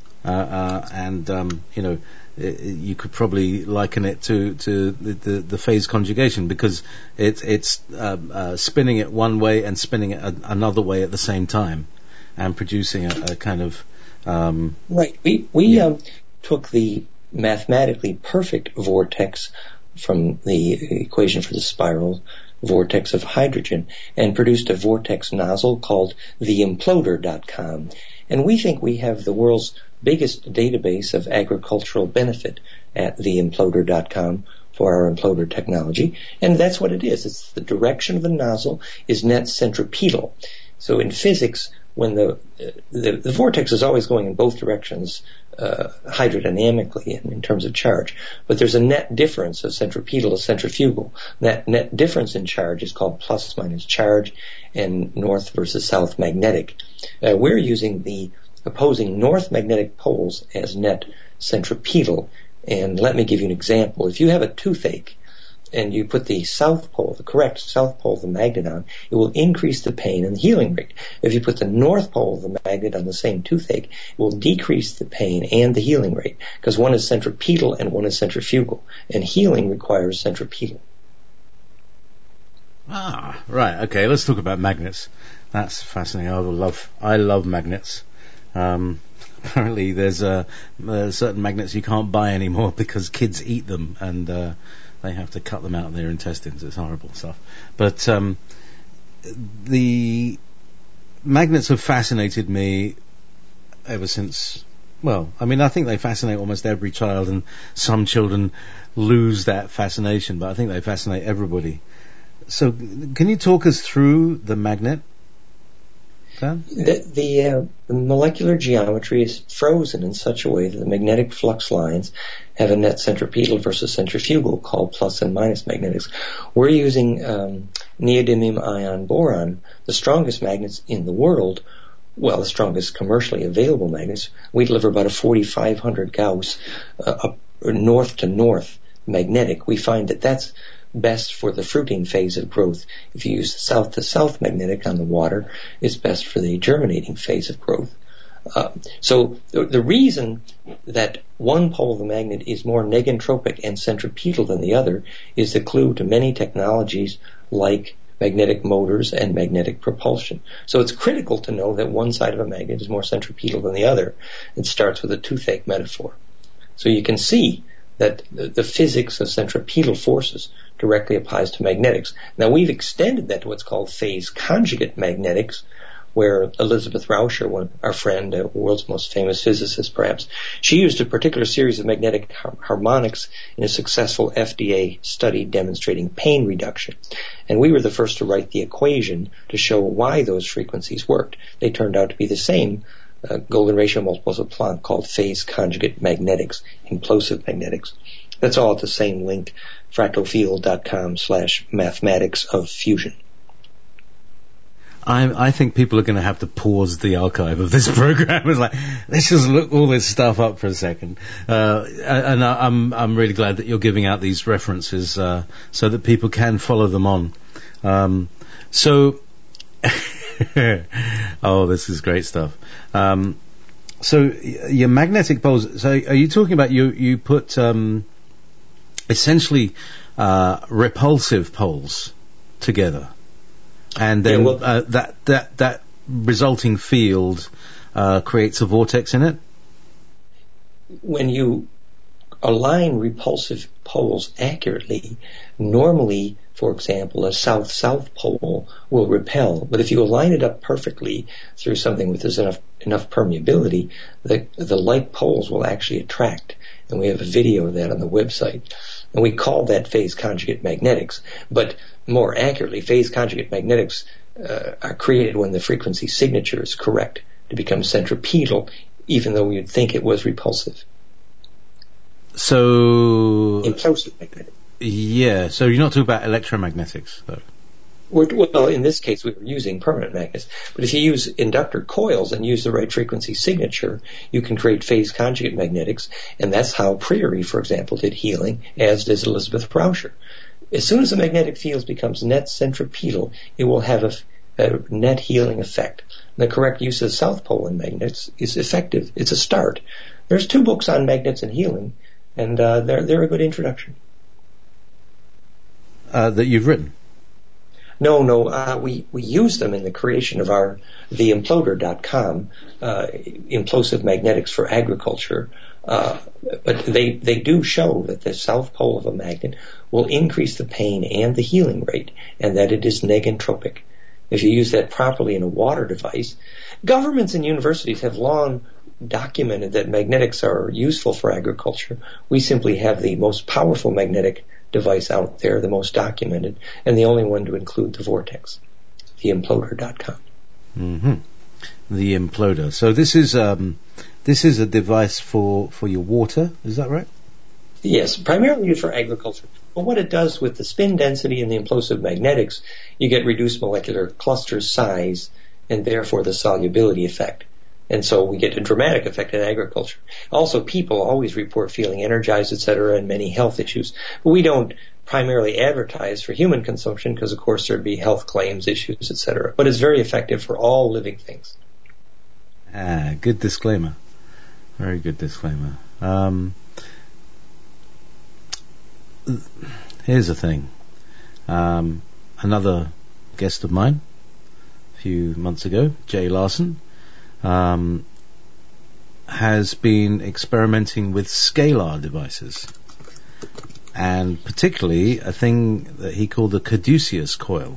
you could probably liken it to the phase conjugation, because it's spinning it one way and spinning it another way at the same time, and producing a kind of right. We took the mathematically perfect vortex from the equation for the spiral vortex of hydrogen, and produced a vortex nozzle called theimploder.com. And we think we have the world's biggest database of agricultural benefit at theimploder.com, for our imploder technology, and that's what it is. It's the direction of the nozzle is net centripetal. So in physics, when the vortex is always going in both directions hydrodynamically in terms of charge, but there's a net difference of centripetal to centrifugal. That net difference in charge is called plus minus charge and north versus south magnetic. We're using the opposing north magnetic poles as net centripetal. And let me give you an example. If you have a toothache and you put the south pole, the correct south pole of the magnet on, it will increase the pain and the healing rate. If you put the north pole of the magnet on the same toothache, it will decrease the pain and the healing rate, because one is centripetal and one is centrifugal, and healing requires centripetal. Ah, right. Okay, let's talk about magnets. That's fascinating. I love magnets. Apparently there's certain magnets you can't buy anymore because kids eat them, and they have to cut them out of their intestines. It's horrible stuff. But the magnets have fascinated me ever since, well, I mean, I think they fascinate almost every child, and some children lose that fascination, but I think they fascinate everybody. So can you talk us through the magnet? The molecular geometry is frozen in such a way that the magnetic flux lines have a net centripetal versus centrifugal called plus and minus magnetics. We're using neodymium ion boron, the strongest magnets in the world, well, the strongest commercially available magnets. We deliver about a 4,500 Gauss north to north magnetic. We find that that's best for the fruiting phase of growth. If you use south to south magnetic on the water, it's best for the germinating phase of growth. So the reason that one pole of the magnet is more negentropic and centripetal than the other is the clue to many technologies like magnetic motors and magnetic propulsion. So it's critical to know that one side of a magnet is more centripetal than the other. It starts with a toothache metaphor. So you can see that the physics of centripetal forces directly applies to magnetics. Now we've extended that to what's called phase conjugate magnetics, where Elizabeth Rauscher, our friend, the world's most famous physicist perhaps, she used a particular series of magnetic harmonics in a successful FDA study demonstrating pain reduction. And we were the first to write the equation to show why those frequencies worked. They turned out to be the same golden ratio multiples of Planck, called phase conjugate magnetics, implosive magnetics. That's all at the same link, fractalfield.com/mathematics of fusion. I think people are going to have to pause the archive of this program. It's like, let's just look all this stuff up for a second. And I'm really glad that you're giving out these references so that people can follow them on. Oh, this is great stuff. So your magnetic poles. So are you talking about you put essentially repulsive poles together, and then that resulting field creates a vortex in it? When you align repulsive poles accurately, normally, for example, a south-south pole will repel, but if you align it up perfectly through something with enough permeability, the like poles will actually attract. And we have a video of that on the website. And we call that phase conjugate magnetics. But more accurately, phase conjugate magnetics are created when the frequency signature is correct to become centripetal, even though you'd think it was repulsive. So implosive magnetic. Yeah, so you're not talking about electromagnetics, though. Well, in this case, we were using permanent magnets. But if you use inductor coils and use the right frequency signature, you can create phase conjugate magnetics, and that's how Priory, for example, did healing, as does Elizabeth Rauscher. As soon as the magnetic field becomes net centripetal, it will have a net healing effect. The correct use of the south pole in magnets is effective. It's a start. There's 2 books on magnets and healing, and they're a good introduction. That you've written? No, we use them in the creation of theimploder.com, implosive magnetics for agriculture. But they do show that the south pole of a magnet will increase the pain and the healing rate, and that it is negentropic. If you use that properly in a water device, governments and universities have long documented that magnetics are useful for agriculture. We simply have the most powerful magnetic device out there, the most documented, and the only one to include the vortex, theimploder.com. Mm-hmm. The Imploder. So this is a device for your water, is that right? Yes, primarily used for agriculture. But what it does with the spin density and the implosive magnetics, you get reduced molecular cluster size and therefore the solubility effect. And so we get a dramatic effect in agriculture. Also, people always report feeling energized, etc., and many health issues. But we don't primarily advertise for human consumption because, of course, there'd be health claims, issues, etc. But it's very effective for all living things. Good disclaimer. Very good disclaimer. Here's the thing. Another guest of mine a few months ago, Jay Larson, has been experimenting with scalar devices, and particularly a thing that he called the caduceus coil,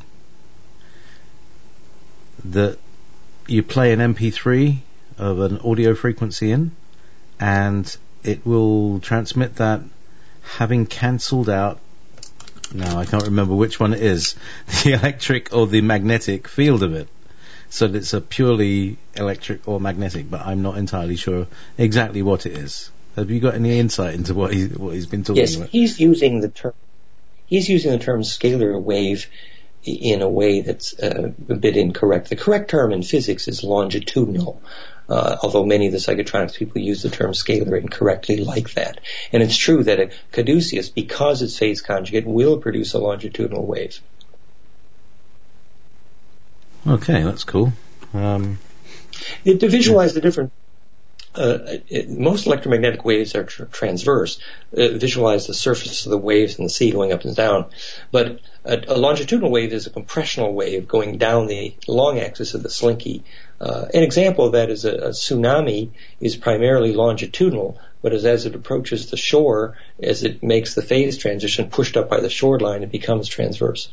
that you play an MP3 of an audio frequency in, and it will transmit that having cancelled out, now I can't remember which one it is, the electric or the magnetic field of it. So that it's a purely electric or magnetic, but I'm not entirely sure exactly what it is. Have you got any insight into what he's been talking about? Yes, he's using the term scalar wave in a way that's a bit incorrect. The correct term in physics is longitudinal, although many of the psychotronics people use the term scalar incorrectly like that. And it's true that a caduceus, because it's phase conjugate, will produce a longitudinal wave. Okay, that's cool. To visualize the different, most electromagnetic waves are transverse. Visualize the surface of the waves and the sea going up and down. But a longitudinal wave is a compressional wave going down the long axis of the slinky. An example of that is a tsunami is primarily longitudinal, but as it approaches the shore, as it makes the phase transition pushed up by the shoreline, it becomes transverse.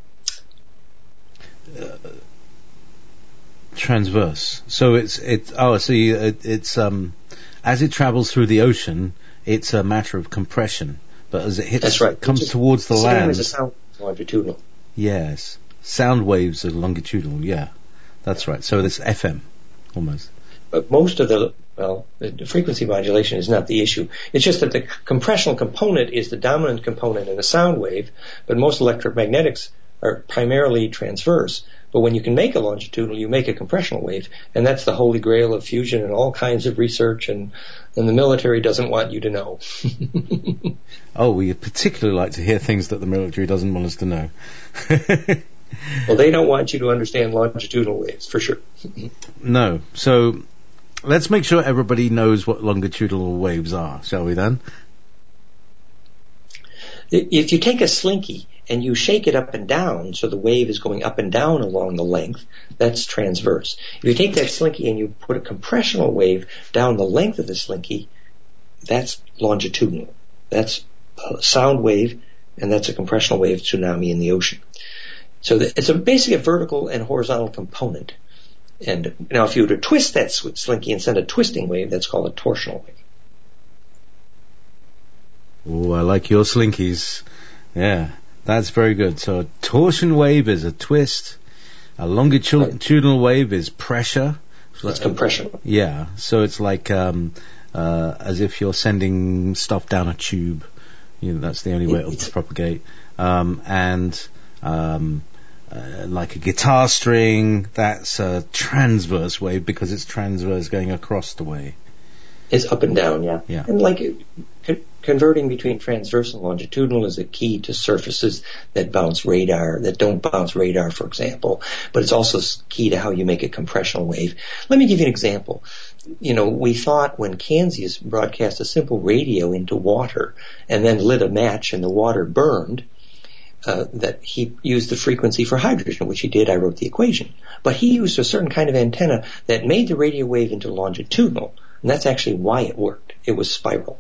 Transverse. So it's as it travels through the ocean, it's a matter of compression. But as it hits, that's right. comes towards the land. As a sound longitudinal. Yes, sound waves are longitudinal. Yeah, that's right. So it's FM almost. But most of the frequency modulation is not the issue. It's just that the compressional component is the dominant component in a sound wave. But most electromagnetics are primarily transverse. But when you can make a longitudinal, you make a compressional wave, and that's the holy grail of fusion and all kinds of research, and the military doesn't want you to know. Oh, we particularly like to hear things that the military doesn't want us to know. Well, they don't want you to understand longitudinal waves, for sure. No. So let's make sure everybody knows what longitudinal waves are, shall we then? If you take a slinky and you shake it up and down so the wave is going up and down along the length, that's transverse. If you take that slinky and you put a compressional wave down the length of the slinky, that's longitudinal. That's a sound wave, and that's a compressional wave tsunami in the ocean. So it's basically a vertical and horizontal component. And now if you were to twist that slinky and send a twisting wave, that's called a torsional wave. Oh, I like your slinkies. Yeah, that's very good. So a torsion wave is a twist. A longitudinal wave is pressure. It's compression. Yeah, so it's like as if you're sending stuff down a tube. You know, that's the only way it'll propagate. Like a guitar string, that's a transverse wave because it's transverse going across the way. It's up and down, yeah. And like converting between transverse and longitudinal is a key to surfaces that bounce radar, that don't bounce radar, for example. But it's also key to how you make a compressional wave. Let me give you an example. You know, we thought when Kanzius broadcast a simple radio into water and then lit a match and the water burned, that he used the frequency for hydrogen, which he did. I wrote the equation. But he used a certain kind of antenna that made the radio wave into longitudinal. And that's actually why it worked. It was spiral.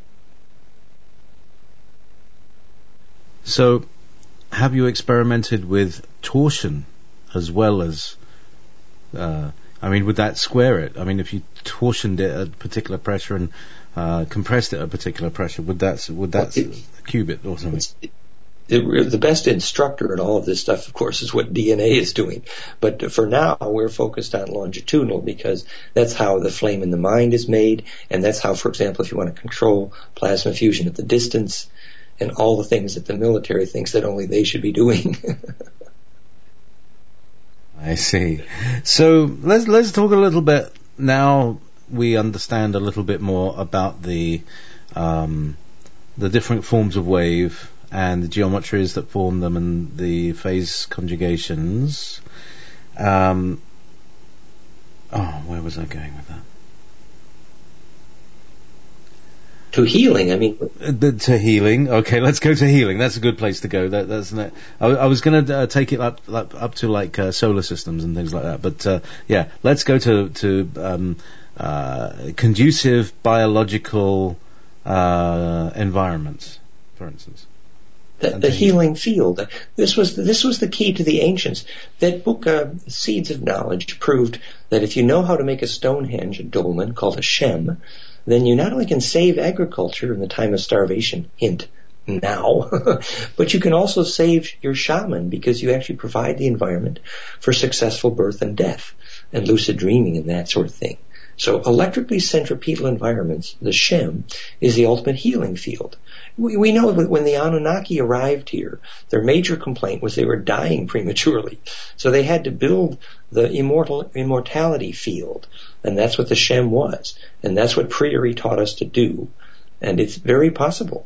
So, have you experimented with torsion as well as, would that square it? I mean, if you torsioned it at a particular pressure and compressed at a particular pressure, would that qubit or something? The best instructor in all of this stuff, of course, is what DNA is doing. But for now, we're focused on longitudinal because that's how the flame in the mind is made, and that's how, for example, if you want to control plasma fusion at the distance and all the things that the military thinks that only they should be doing. I see. So let's talk a little bit now. We understand a little bit more about the different forms of wave and the geometries that form them and the phase conjugations. Where was I going with that? To healing, I mean. To healing. Okay, let's go to healing. That's a good place to go. That's I was going to take it up to like solar systems and things like that. But yeah, let's go to conducive biological environments, for instance. The healing field. This was the key to the ancients. That book, Seeds of Knowledge, proved that if you know how to make a Stonehenge, a dolmen called a shem, then you not only can save agriculture in the time of starvation, hint, now, but you can also save your shaman because you actually provide the environment for successful birth and death and lucid dreaming and that sort of thing. So electrically centripetal environments, the Shem, is the ultimate healing field. We know that when the Anunnaki arrived here, their major complaint was they were dying prematurely. So they had to build the immortality field. And that's what the Shem was. And that's what Priory taught us to do. And it's very possible.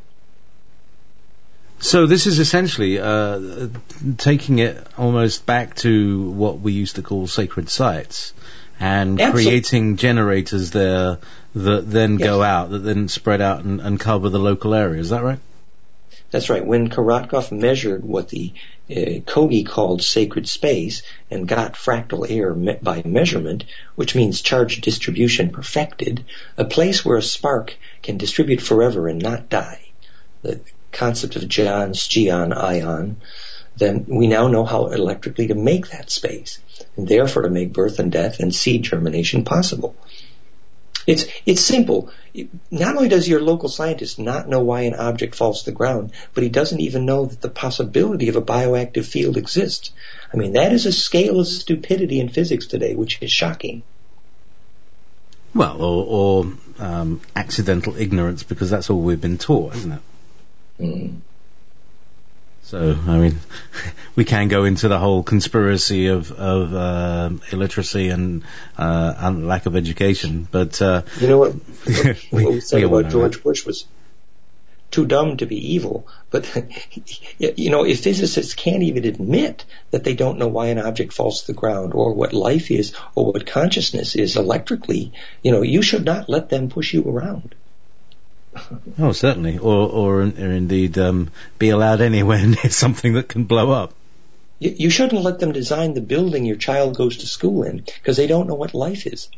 So this is essentially taking it almost back to what we used to call sacred sites. And creating generators there that then go out, that then spread out and cover the local area. Is that right? That's right. When Korotkov measured what the Kogi called sacred space and got fractal air by measurement, which means charge distribution perfected, a place where a spark can distribute forever and not die, the concept of Gion ion, then we now know how electrically to make that space, and therefore to make birth and death and seed germination possible. It's simple. Not only does your local scientist not know why an object falls to the ground, but he doesn't even know that the possibility of a bioactive field exists. I mean, that is a scale of stupidity in physics today, which is shocking. Well, or accidental ignorance, because that's all we've been taught, isn't it? Mm. So, I mean, we can go into the whole conspiracy of illiteracy and lack of education, but you know what we said about George Bush was too dumb to be evil. But you know, if physicists can't even admit that they don't know why an object falls to the ground, or what life is, or what consciousness is electrically, you know, you should not let them push you around. Oh, certainly, or indeed be allowed anywhere near something that can blow up. You shouldn't let them design the building your child goes to school in, because they don't know what life is.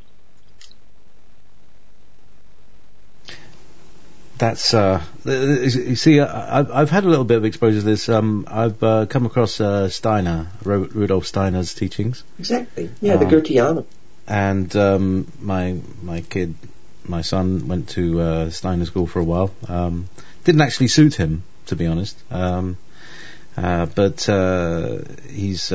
That's you see, I've had a little bit of exposure to this. I've come across Steiner, Rudolf Steiner's teachings. Exactly, yeah, the Goetheanum. And my son went to Steiner School for a while. Didn't actually suit him, to be honest. But he's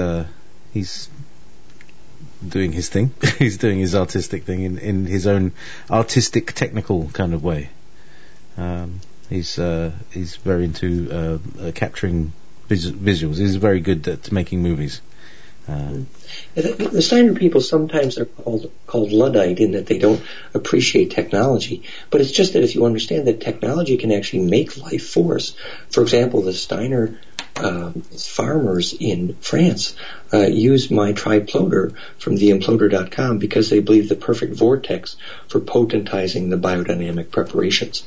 doing his thing. He's doing his artistic thing in his own artistic, technical kind of way. He's very into capturing visuals. He's very good at making movies. The Steiner people sometimes are called Luddite in that they don't appreciate technology. But it's just that if you understand that technology can actually make life force. For example, the Steiner farmers in France use my triploder from theimploder.com because they believe the perfect vortex for potentizing the biodynamic preparations.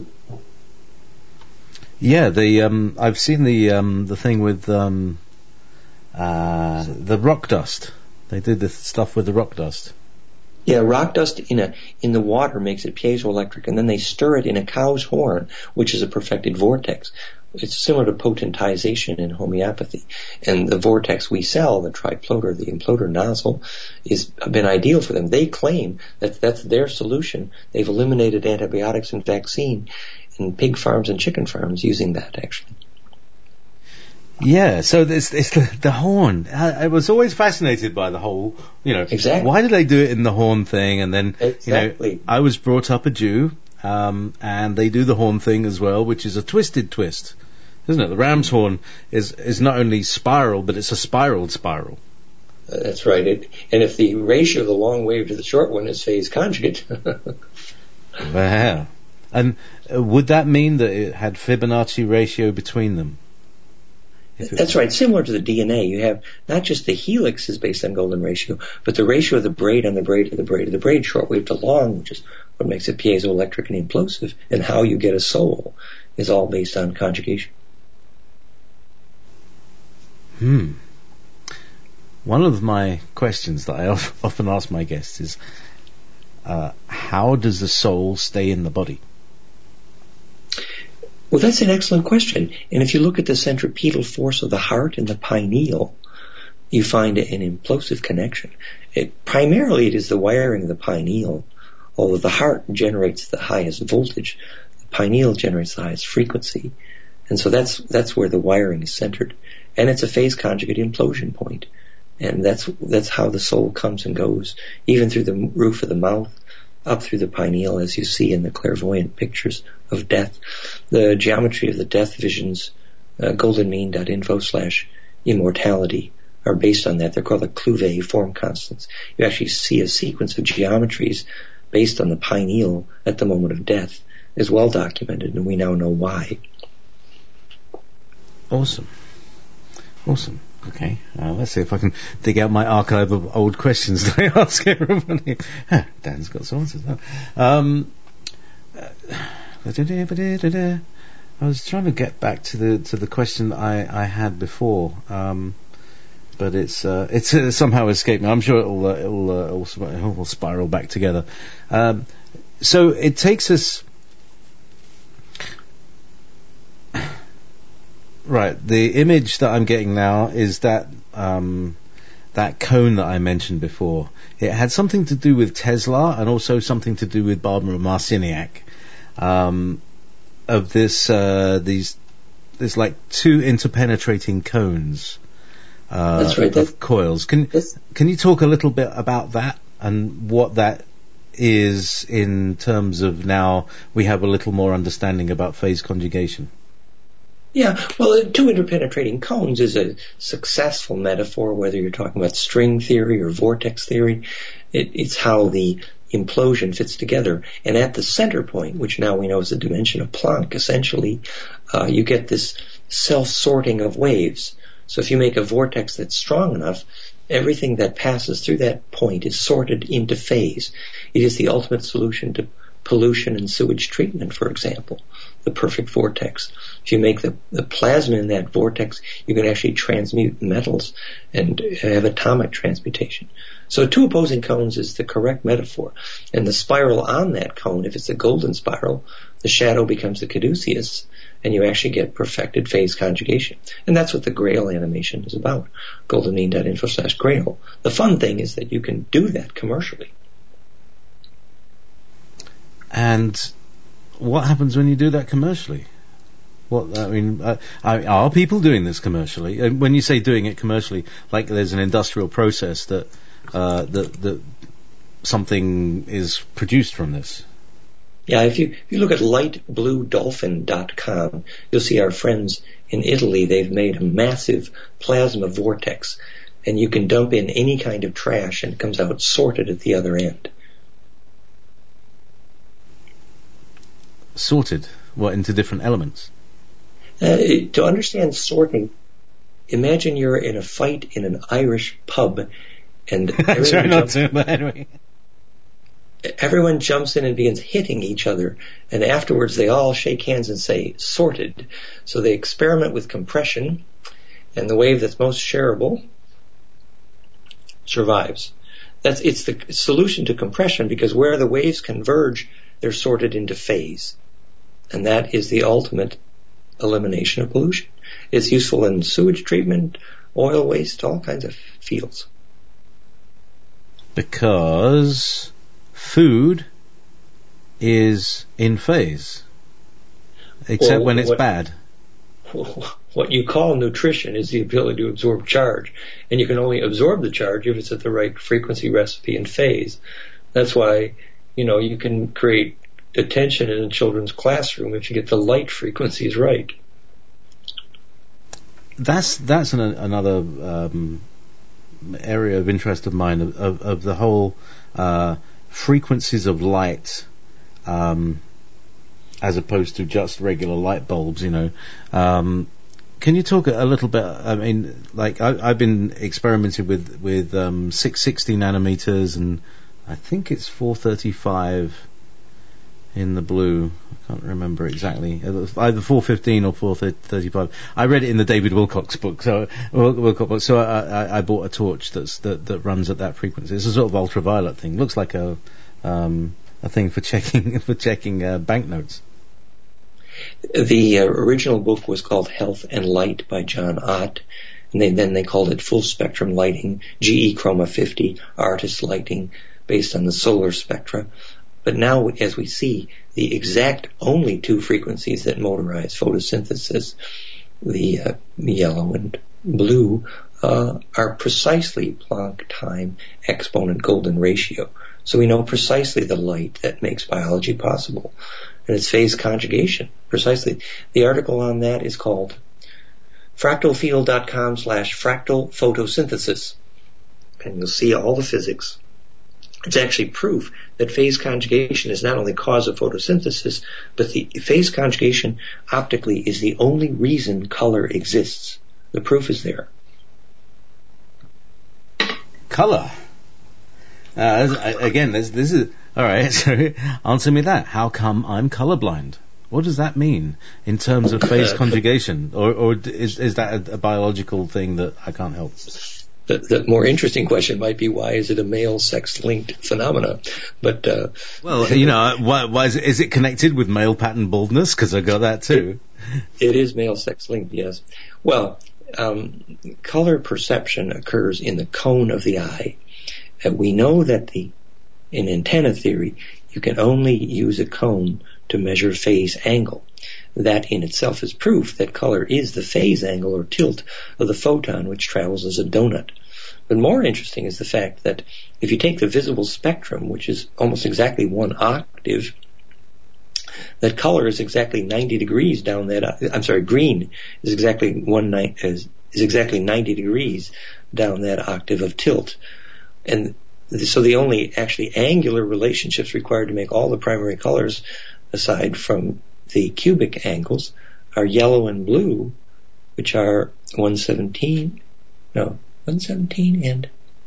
Yeah, I've seen the thing with the rock dust. They did the stuff with the rock dust. Yeah, rock dust in the water makes it piezoelectric, and then they stir it in a cow's horn, which is a perfected vortex. It's similar to potentization in homeopathy. And the vortex we sell, the triploter, the imploder nozzle, has been ideal for them. They claim that that's their solution. They've eliminated antibiotics and vaccine in pig farms and chicken farms using that, actually. Yeah, so it's the horn. I was always fascinated by the whole, Exactly. Why do they do it in the horn thing? And then, Exactly. I was brought up a Jew, and they do the horn thing as well, which is a twisted twist, isn't it? The ram's horn is not only spiral, but it's a spiraled spiral. That's right. And if the ratio of the long wave to the short one is phase conjugate. Wow. And would that mean that it had Fibonacci ratio between them? That's right. Similar to the DNA, you have not just the helix is based on golden ratio, but the ratio of the braid on the braid to the braid to the braid, short wave to long, which is what makes it piezoelectric and implosive, and how you get a soul is all based on conjugation. One of my questions that I often ask my guests is, how does the soul stay in the body? Well, that's an excellent question. And if you look at the centripetal force of the heart and the pineal, you find an implosive connection. Primarily it is the wiring of the pineal, although the heart generates the highest voltage, the pineal generates the highest frequency. And so that's where the wiring is centered. And it's a phase conjugate implosion point. And that's how the soul comes and goes, even through the roof of the mouth, up through the pineal, as you see in the clairvoyant pictures of death. The geometry of the death visions, goldenmean.info/immortality, are based on that. They're called the Clouvet form constants. You actually see a sequence of geometries based on the pineal at the moment of death. Is well documented, and we now know why. Awesome. Okay, let's see if I can dig out my archive of old questions that I ask everybody. Dan's got some answers now. I was trying to get back to the question I had before, but it's somehow escaped me. I'm sure it'll spiral back together. So it takes us. Right, the image that I'm getting now is that that cone that I mentioned before. It had something to do with Tesla and also something to do with Barbara Marciniak. Of there's like two interpenetrating cones. That's right. Of coils. Can you talk a little bit about that and what that is in terms of now we have a little more understanding about phase conjugation? Yeah, well, two interpenetrating cones is a successful metaphor, whether you're talking about string theory or vortex theory. It's how the implosion fits together. And at the center point, which now we know is the dimension of Planck, essentially, you get this self-sorting of waves. So if you make a vortex that's strong enough, everything that passes through that point is sorted into phase. It is the ultimate solution to pollution and sewage treatment, for example, the perfect vortex. If you make the plasma in that vortex, you can actually transmute metals and have atomic transmutation. So two opposing cones is the correct metaphor. And the spiral on that cone, if it's a golden spiral, the shadow becomes the caduceus, and you actually get perfected phase conjugation. And that's what the Grail animation is about, goldenmean.info/Grail. The fun thing is that you can do that commercially. And what happens when you do that commercially? Are people doing this commercially? And when you say doing it commercially, like there's an industrial process that something is produced from this? Yeah, if you look at lightbluedolphin.com, you'll see our friends in Italy. They've made a massive plasma vortex, and you can dump in any kind of trash, and it comes out sorted at the other end. Sorted? What, into different elements? To understand sorting, imagine you're in a fight in an Irish pub, and everyone jumps in and begins hitting each other, and afterwards they all shake hands and say, sorted. So they experiment with compression, and the wave that's most shareable survives. It's the solution to compression, because where the waves converge, they're sorted into phase. And that is the ultimate elimination of pollution. It's useful in sewage treatment, oil waste, all kinds of fields. Because food is in phase, except when it's bad. What you call nutrition is the ability to absorb charge. And you can only absorb the charge if it's at the right frequency, recipe, and phase. That's why, you can create attention in a children's classroom if you get the light frequencies right. That's another area of interest of mine, of the whole frequencies of light, as opposed to just regular light bulbs. Can you talk a little bit? I mean, like I've been experimenting with 660 nanometers, and I think it's 435 in the blue. I can't remember exactly. Either 415 or 435. I read it in the David Wilcox book. So I bought a torch that runs at that frequency. It's a sort of ultraviolet thing. Looks like a thing for checking banknotes. The original book was called Health and Light by John Ott, and then they called it Full Spectrum Lighting, GE Chroma 50, Artist Lighting, based on the solar spectra. But now, as we see, the exact only two frequencies that motorize photosynthesis, the yellow and blue, are precisely Planck time exponent golden ratio. So we know precisely the light that makes biology possible. And it's phase conjugation, precisely. The article on that is called fractalfield.com/fractal photosynthesis. And you'll see all the physics. It's actually proof that phase conjugation is not only cause of photosynthesis, but the phase conjugation optically is the only reason color exists. The proof is there. Color. Again, this is all right. So answer me that. How come I'm colorblind? What does that mean in terms of phase conjugation, or is that a biological thing that I can't help? The more interesting question might be, why is it a male sex-linked phenomena? But why is it connected with male pattern baldness? Because I got that too. It is male sex-linked, yes. Well, color perception occurs in the cone of the eye. And we know that in antenna theory, you can only use a cone to measure phase angle. That in itself is proof that color is the phase angle or tilt of the photon, which travels as a donut. But more interesting is the fact that if you take the visible spectrum, which is almost exactly one octave, that color is exactly 90 degrees down that. Green is exactly 90 degrees down that octave of tilt. And so the only actually angular relationships required to make all the primary colors, aside from the cubic angles, are yellow and blue, which are 117 and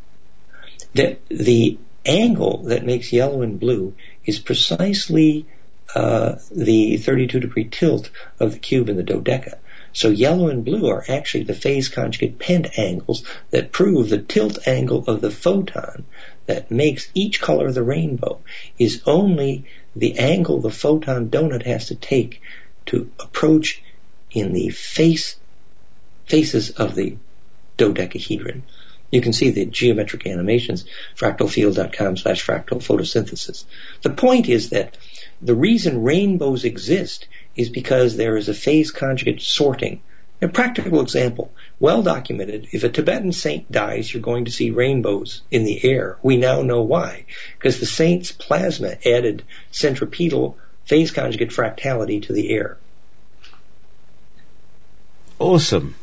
the angle that makes yellow and blue is precisely the 32 degree tilt of the cube in the dodeca. So yellow and blue are actually the phase conjugate pent angles that prove the tilt angle of the photon that makes each color of the rainbow is only the angle the photon donut has to take to approach in the faces of the dodecahedron. You can see the geometric animations, fractalfield.com/fractal photosynthesis. The point is that the reason rainbows exist is because there is a phase conjugate sorting. A practical example, well documented, if a Tibetan saint dies, you're going to see rainbows in the air. We now know why. Because the saint's plasma added centripetal phase conjugate fractality to the air. Awesome.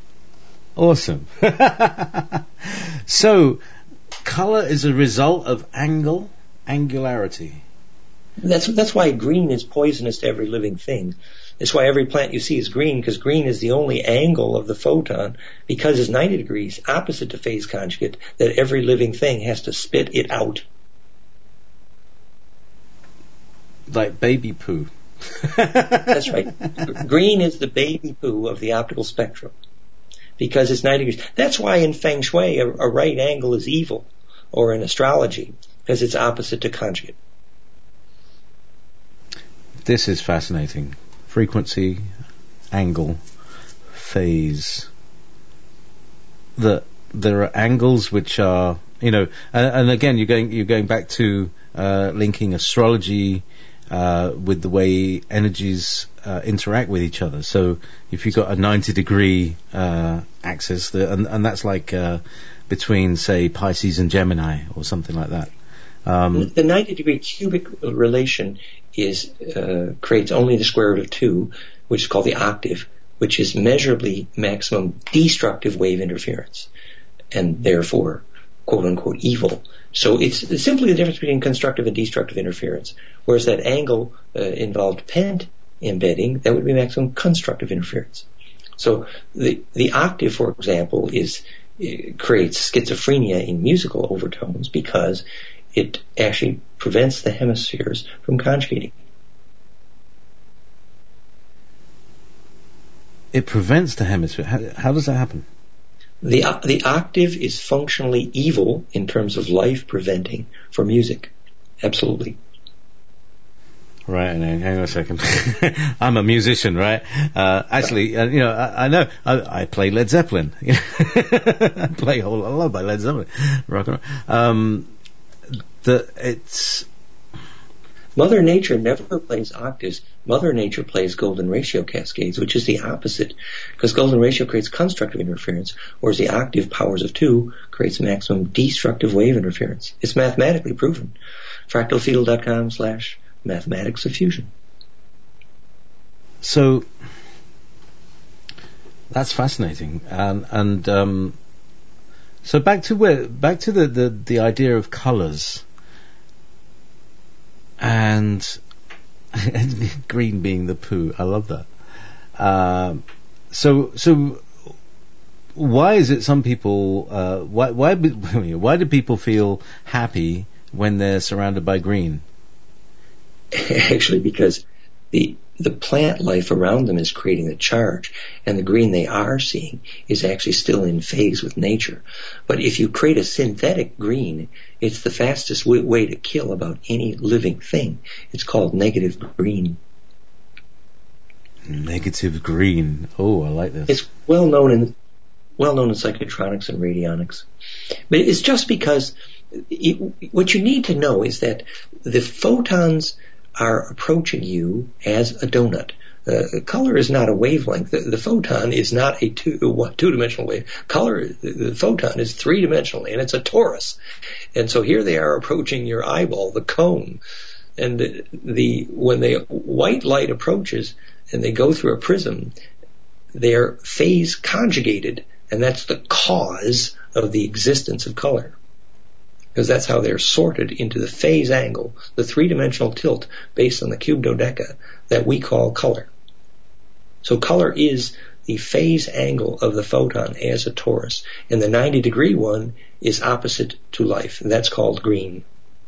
So, color is a result of angularity. That's why green is poisonous to every living thing. That's why every plant you see is green, because green is the only angle of the photon, because it's 90 degrees opposite to phase conjugate, that every living thing has to spit it out. Like baby poo. That's right. Green is the baby poo of the optical spectrum, because it's 90 degrees. That's why in Feng Shui a right angle is evil. or in astrology as its opposite to conjugate. This is fascinating. Frequency, angle, phase. There are angles which are, and again you're going back to linking astrology with the way energies interact with each other. So if you've got a 90-degree axis, and that's like between, say, Pisces and Gemini or something like that. The 90-degree cubic relation creates only the square root of 2, which is called the octave, which is measurably maximum destructive wave interference, and therefore, quote-unquote, evil. So it's simply the difference between constructive and destructive interference, whereas that angle involved pent embedding, that would be maximum constructive interference. So the octave, for example, creates schizophrenia in musical overtones because it actually prevents the hemispheres from conjugating. It prevents the hemisphere. How does that happen? The octave is functionally evil in terms of life preventing for music. Absolutely. Right, hang on a second. I'm a musician, right? Actually, I know. I play Led Zeppelin. I play a whole lot by Led Zeppelin. Rock and roll. Mother Nature never plays octaves. Mother Nature plays golden ratio cascades, which is the opposite, because golden ratio creates constructive interference, whereas the octave powers of 2 creates maximum destructive wave interference. It's mathematically proven. fractalfield.com/mathematics of fusion. So that's fascinating, and so back to the idea of colours. And green being the poo. I love that. So why is it some people, why do people feel happy when they're surrounded by green? Actually, because the plant life around them is creating the charge, and the green they are seeing is actually still in phase with nature. But if you create a synthetic green, it's the fastest way to kill about any living thing. It's called negative green. Negative green. Oh, I like this. It's well known in psychotronics and radionics. But it's just because what you need to know is that the photons are approaching you as a donut. Color is not a wavelength. The photon is not a two-dimensional wave. The photon is three-dimensional, and it's a torus. And so here they are approaching your eyeball, the cone. And when the white light approaches and they go through a prism, they're phase conjugated, and that's the cause of the existence of color. Because that's how they're sorted into the phase angle, the three-dimensional tilt based on the cube dodeca that we call color. So color is the phase angle of the photon as a torus, and the 90-degree one is opposite to life, and that's called green.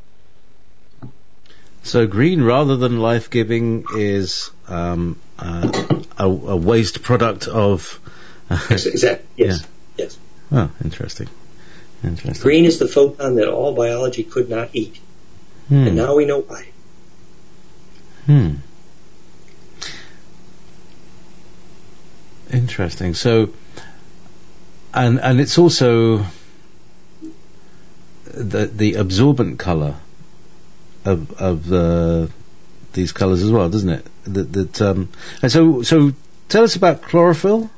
So green, rather than life-giving, is a waste product of... Yes, exactly. Yes. Yeah. Yes. Oh, interesting. Green is the photon that all biology could not eat. And now we know why. Interesting. So, and it's also the absorbent color of these colors as well, doesn't it? And so tell us about chlorophyll.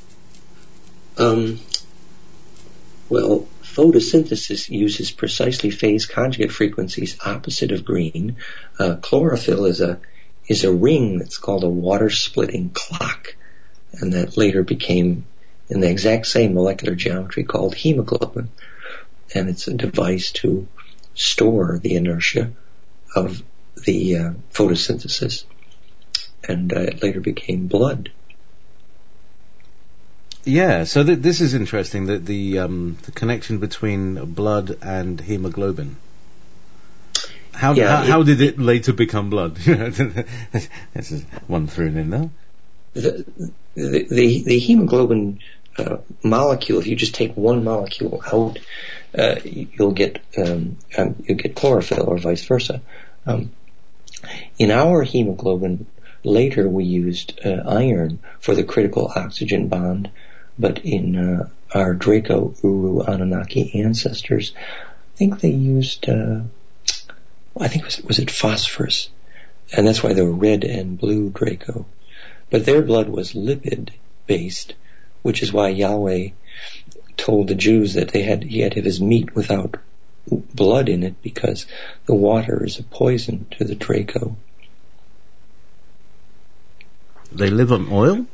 Well, photosynthesis uses precisely phase conjugate frequencies opposite of green. Chlorophyll is a ring that's called a water-splitting clock, and that later became, in the exact same molecular geometry, called hemoglobin. And it's a device to store the inertia of the photosynthesis, and it later became blood. Yeah, so this is interesting, that the connection between blood and hemoglobin. How did it later become blood? This is one thrown in there. The hemoglobin molecule, if you just take one molecule out, you'll get chlorophyll, or vice versa. In our hemoglobin, later we used iron for the critical oxygen bond, but in our Draco, Uru, Anunnaki ancestors, I think they used, was it phosphorus? And that's why they were red and blue Draco. But their blood was lipid-based, which is why Yahweh told the Jews that he had to have his meat without blood in it, because the water is a poison to the Draco. They live on oil?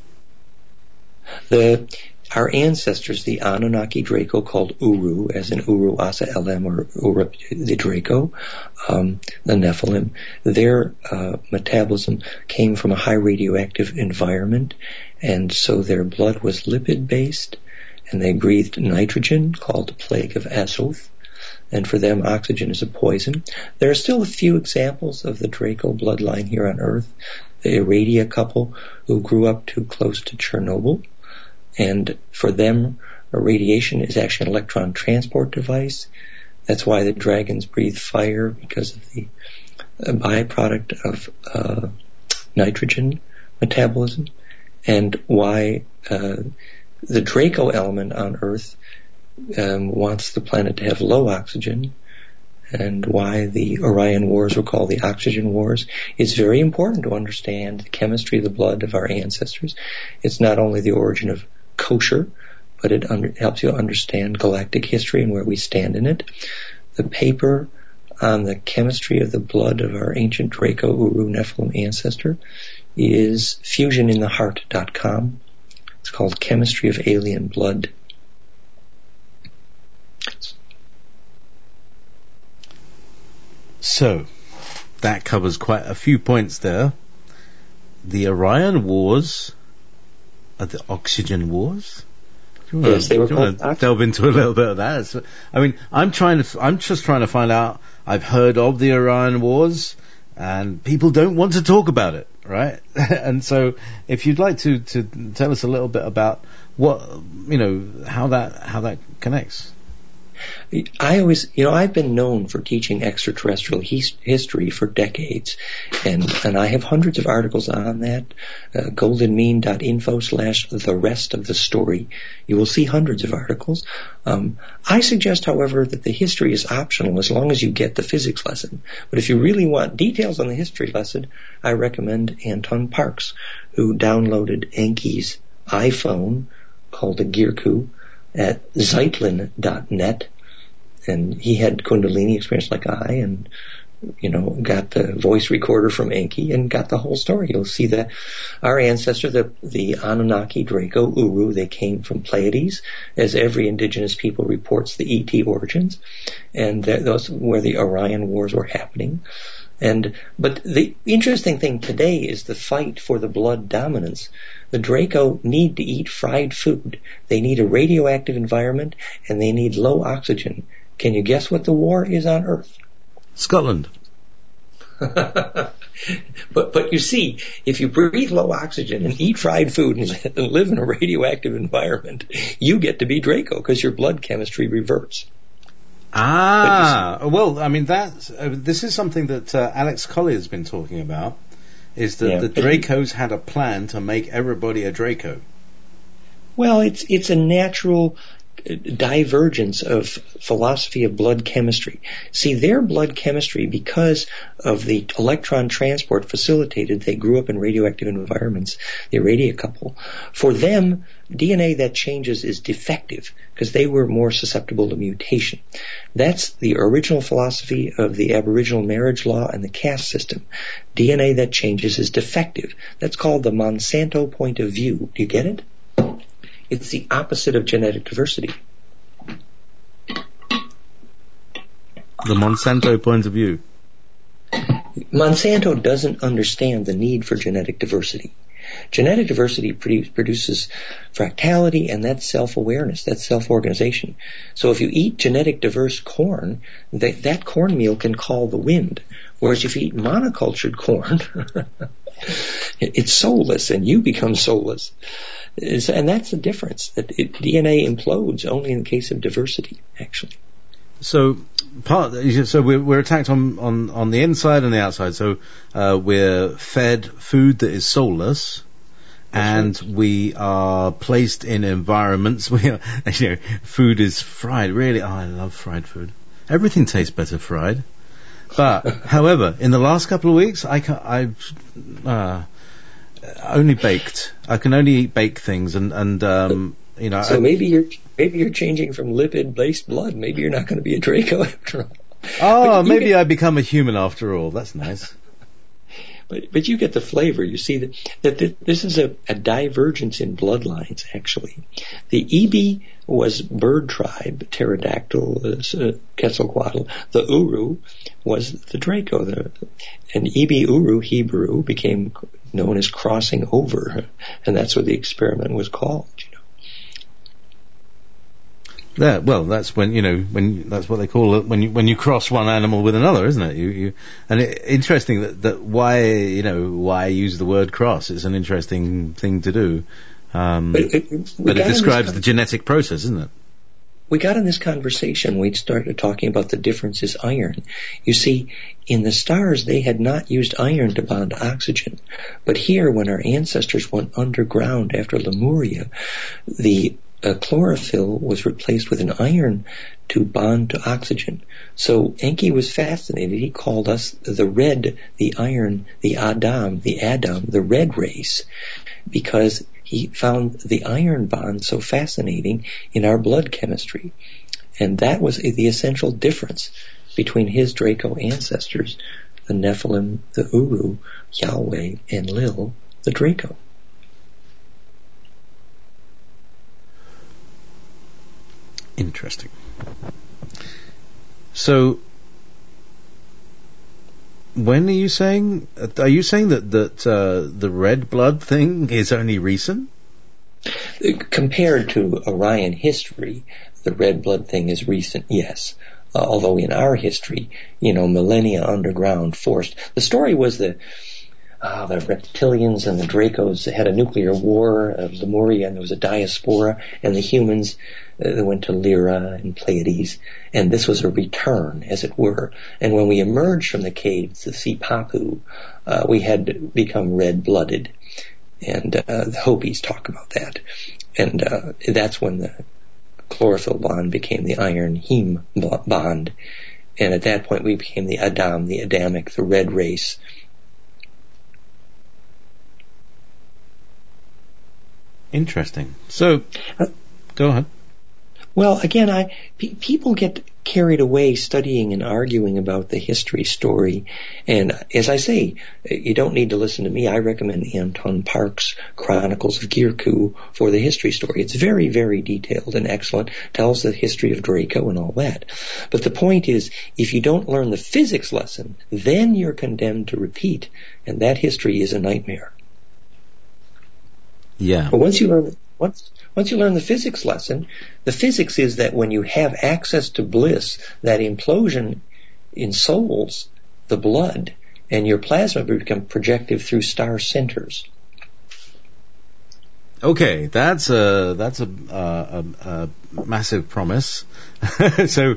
Our ancestors, the Anunnaki Draco, called Uru, as in Uru Asa Elem, or Uru, the Draco, the Nephilim, their metabolism came from a high radioactive environment, and so their blood was lipid-based, and they breathed nitrogen, called the plague of Azoth, and for them oxygen is a poison. There are still a few examples of the Draco bloodline here on Earth. The Iradia couple who grew up too close to Chernobyl, and for them irradiation is actually an electron transport device. That's why the dragons breathe fire, because of the byproduct of nitrogen metabolism, and why the Draco element on Earth wants the planet to have low oxygen, and why the Orion Wars were called the Oxygen Wars. It's very important to understand the chemistry of the blood of our ancestors. It's not only the origin of kosher, but it helps you understand galactic history and where we stand in it. The paper on the chemistry of the blood of our ancient Draco, Uru, Nephilim ancestor is fusionintheheart.com. It's called Chemistry of Alien Blood. So, that covers quite a few points there. The Orion Wars are the Oxygen Wars. Yes, they were called. Delve into a little bit of that. I mean, I'm just trying to find out. I've heard of the Orion Wars, and people don't want to talk about it, right? And so, if you'd like to tell us a little bit about what, how that connects. I've been known for teaching extraterrestrial history for decades, and I have hundreds of articles on that. goldenmean.info/the rest of the story. You will see hundreds of articles. I suggest, however, that the history is optional as long as you get the physics lesson. But if you really want details on the history lesson, I recommend Anton Parks, who downloaded Enki's iPhone, called a Girku, at Zeitlin.net, and he had Kundalini experience like I, and got the voice recorder from Enki and got the whole story. You'll see that our ancestor, the Anunnaki Draco Uru, they came from Pleiades, as every indigenous people reports the ET origins, and those where the Orion Wars were happening. But the interesting thing today is the fight for the blood dominance. The Draco need to eat fried food. They need a radioactive environment, and they need low oxygen. Can you guess what the war is on Earth? Scotland. But you see, if you breathe low oxygen and eat fried food and live in a radioactive environment, you get to be Draco because your blood chemistry reverts. Well, I mean, this is something that Alex Collier has been talking about, is that the Dracos had a plan to make everybody a Draco. Well, it's a natural divergence of philosophy of blood chemistry. See, their blood chemistry, because of the electron transport facilitated, they grew up in radioactive environments, the Iradia couple. For them, DNA that changes is defective because they were more susceptible to mutation. That's the original philosophy of the Aboriginal marriage law and the caste system. DNA that changes is defective. That's called the Monsanto point of view. Do you get it? It's the opposite of genetic diversity. The Monsanto point of view. Monsanto doesn't understand the need for genetic diversity. Genetic diversity produces fractality, and that's self-awareness, that's self-organization. So if you eat genetic diverse corn, that cornmeal can call the wind. Whereas if you eat monocultured corn, It's soulless, and you become soulless. And that's the difference. That DNA implodes only in the case of diversity, actually. So we're attacked on the inside and the outside. So we're fed food that is soulless, and we are placed in environments where food is fried. Really, I love fried food. Everything tastes better fried. But however, in the last couple of weeks, I've only baked. I can only eat baked things, and So maybe you're changing from lipid-based blood. Maybe you're not going to be a Draco after all. Oh, maybe I become a human after all. That's nice. But you get the flavor. You see that this is a divergence in bloodlines, actually. The Ebi was bird tribe, pterodactyl, Quetzalcoatl. The Uru was the Draco. And Ebi-Uru, Hebrew, became known as crossing over. And that's what the experiment was called, Yeah, well, that's when that's what they call it when you cross one animal with another, isn't it? Interesting that why I use the word cross. It's an interesting thing to do, but it describes the genetic process, isn't it? We got in this conversation. We started talking about the differences iron. You see, in the stars they had not used iron to bond oxygen, but here, when our ancestors went underground after Lemuria, the chlorophyll was replaced with an iron to bond to oxygen. So Enki was fascinated. He called us the iron, the Adam, the red race, because he found the iron bond so fascinating in our blood chemistry. And that was the essential difference between his Draco ancestors, the Nephilim, the Uru, Yahweh, and Lil, the Draco. Interesting. So, when are you saying that the red blood thing is only recent? Compared to Orion history, the red blood thing is recent, yes. Although in our history, millennia underground forced. The story was the reptilians and the Dracos had a nuclear war of Lemuria, and there was a diaspora, and the humans they went to Lyra and Pleiades, and this was a return, as it were. And when we emerged from the caves, the Sipapu, we had become red-blooded, and the Hopis talk about that. And that's when the chlorophyll bond became the iron-heme bond, and at that point we became the Adam, the Adamic, the red race. Interesting. So, go ahead. Well, again, people get carried away studying and arguing about the history story. And as I say, you don't need to listen to me. I recommend Anton Park's Chronicles of Girku for the history story. It's very, very detailed and excellent. Tells the history of Draco and all that. But the point is, if you don't learn the physics lesson, then you're condemned to repeat. And that history is a nightmare. Yeah. But once you learn the physics lesson, the physics is that when you have access to bliss, that implosion insouls the blood, and your plasma become projective through star centers. Okay, that's a massive promise. So,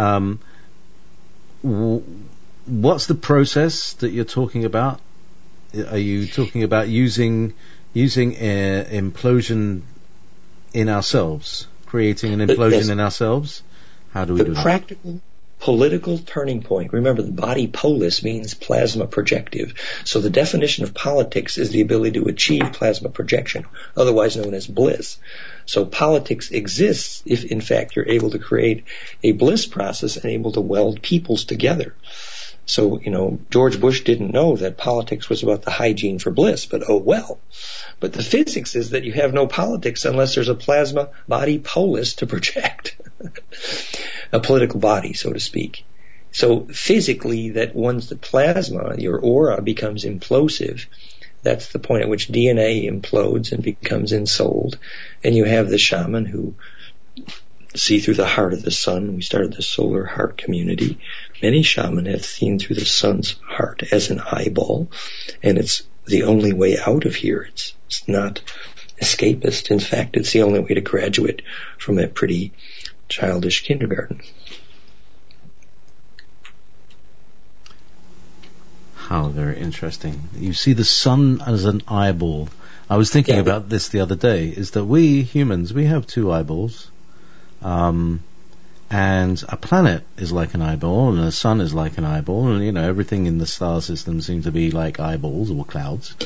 what's the process that you're talking about? Are you talking about using implosion in ourselves, creating an implosion in ourselves? How do we do that? The practical political turning point. Remember, the body polis means plasma projective. So the definition of politics is the ability to achieve plasma projection, otherwise known as bliss. So politics exists if, in fact, you're able to create a bliss process and able to weld peoples together. So, George Bush didn't know that politics was about the hygiene for bliss, but oh well. But the physics is that you have no politics unless there's a plasma body polis to project. A political body, so to speak. So physically, that once the plasma, your aura, becomes implosive, that's the point at which DNA implodes and becomes ensouled. And you have the shaman who see through the heart of the sun. We started the solar heart community. Many shamans have seen through the sun's heart as an eyeball, and it's the only way out of here. It's not escapist. In fact, it's the only way to graduate from a pretty childish kindergarten. How very interesting. You see the sun as an eyeball. I was thinking about this the other day, is that we humans, we have two eyeballs. And a planet is like an eyeball, and a sun is like an eyeball, and everything in the star system seems to be like eyeballs or clouds.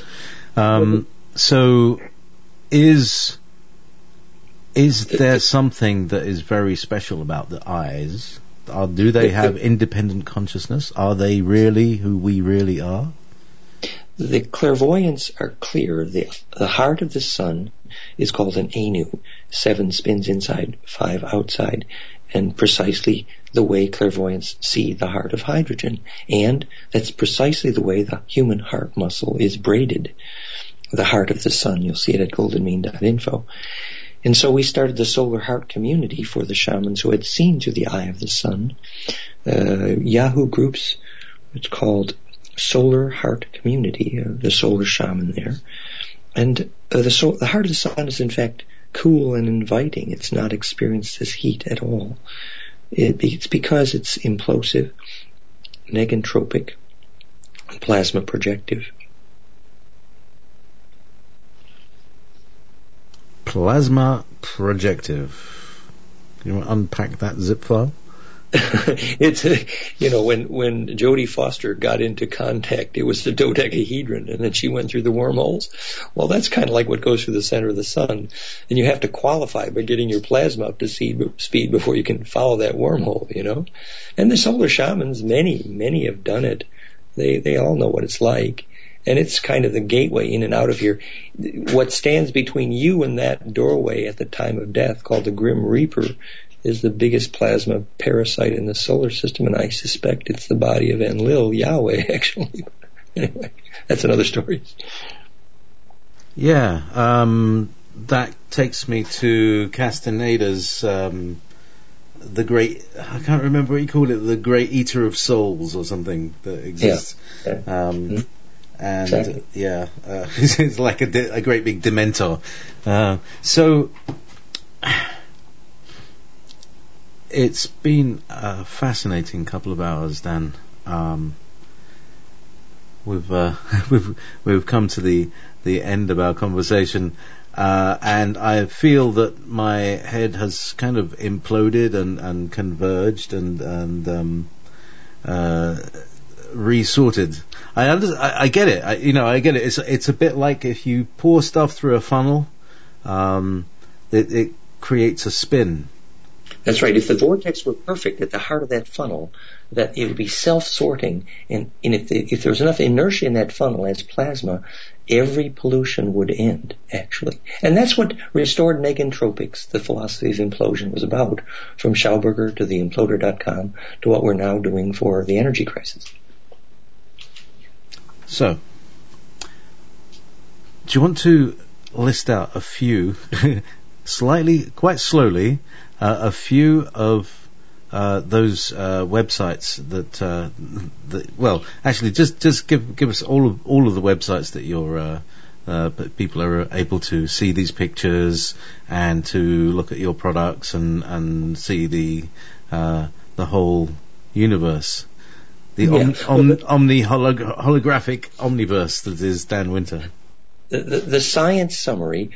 So, is there something that is very special about the eyes? Do they have independent consciousness? Are they really who we really are? The clairvoyants are clear. The heart of the sun is called an Anu. 7 spins inside, 5 outside, and precisely the way clairvoyants see the heart of hydrogen. And that's precisely the way the human heart muscle is braided. The heart of the sun, you'll see it at goldenmean.info. And so we started the Solar Heart community for the shamans who had seen through the eye of the sun. Yahoo groups, it's called Solar Heart Community, the solar shaman there. And the heart of the sun is in fact cool and inviting. It's not experienced as heat at all. It's because it's implosive, negentropic, plasma projective. Plasma projective. You want to unpack that zip file? It's when Jodie Foster got into contact, it was the dodecahedron, and then she went through the wormholes. Well, that's kind of like what goes through the center of the sun, and you have to qualify by getting your plasma up to speed before you can follow that wormhole. And the solar shamans, many have done it. They all know what it's like. And it's kind of the gateway in and out of here. What stands between you and that doorway at the time of death, called the Grim Reaper, is the biggest plasma parasite in the solar system, and I suspect it's the body of Enlil, Yahweh, actually. Anyway, that's another story. Yeah, that takes me to Castaneda's, the great, I can't remember what you called it, the great eater of souls or something that exists. Yeah. And exactly. It's like a great big dementor. So it's been a fascinating couple of hours, Dan. We've come to the end of our conversation, and I feel that my head has kind of imploded and converged and resorted. I get it. I get it. It's a bit like if you pour stuff through a funnel, it creates a spin. That's right. If the vortex were perfect at the heart of that funnel, that it would be self-sorting, and if there was enough inertia in that funnel as plasma, every pollution would end, actually. And that's what restored negentropics, the philosophy of implosion, was about, from Schauberger to the imploder.com to what we're now doing for the energy crisis. So, do you want to list out a few, quite slowly, a few of those websites that actually just give us all of the websites that your people are able to see these pictures and to look at your products and see the whole universe. The holographic omniverse that is Dan Winter. The science summary,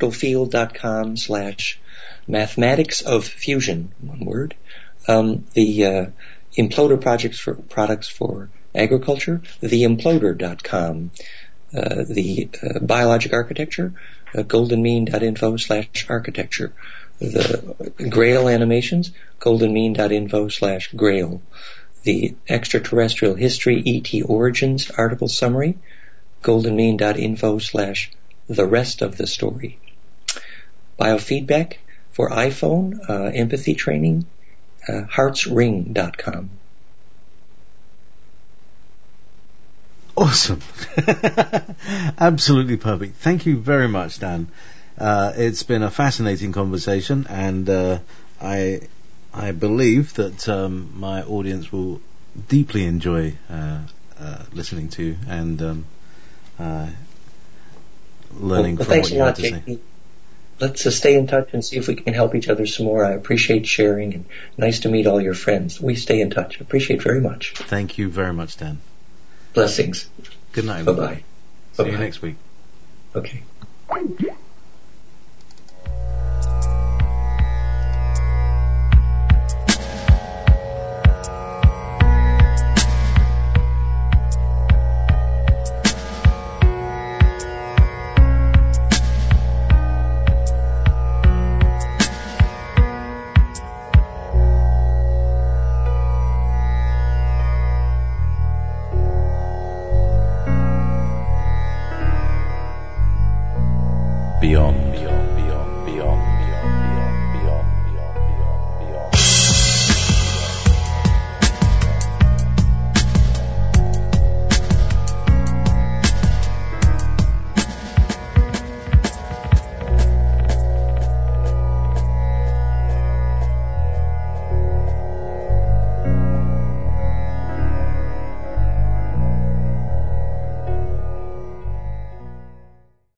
fractalfield.com/mathematics of fusion, one word. The Imploder products for agriculture, theimploder.com. The biologic architecture, goldenmean.info/architecture. The Grail animations, goldenmean.info/grail. The extraterrestrial history ET origins article summary, goldenmean.info/the rest of the story. Biofeedback for iPhone, empathy training, heartsring.com. Awesome. Absolutely perfect. Thank you very much, Dan. It's been a fascinating conversation, and I believe that my audience will deeply enjoy listening to, and learning Well, from thanks what a you had lot, to say. JP. Let's stay in touch and see if we can help each other some more. I appreciate sharing, and nice to meet all your friends. We stay in touch. Appreciate very much. Thank you very much, Dan. Blessings. Good night. Bye-bye. See you Bye-bye. next week. Okay. Beyond.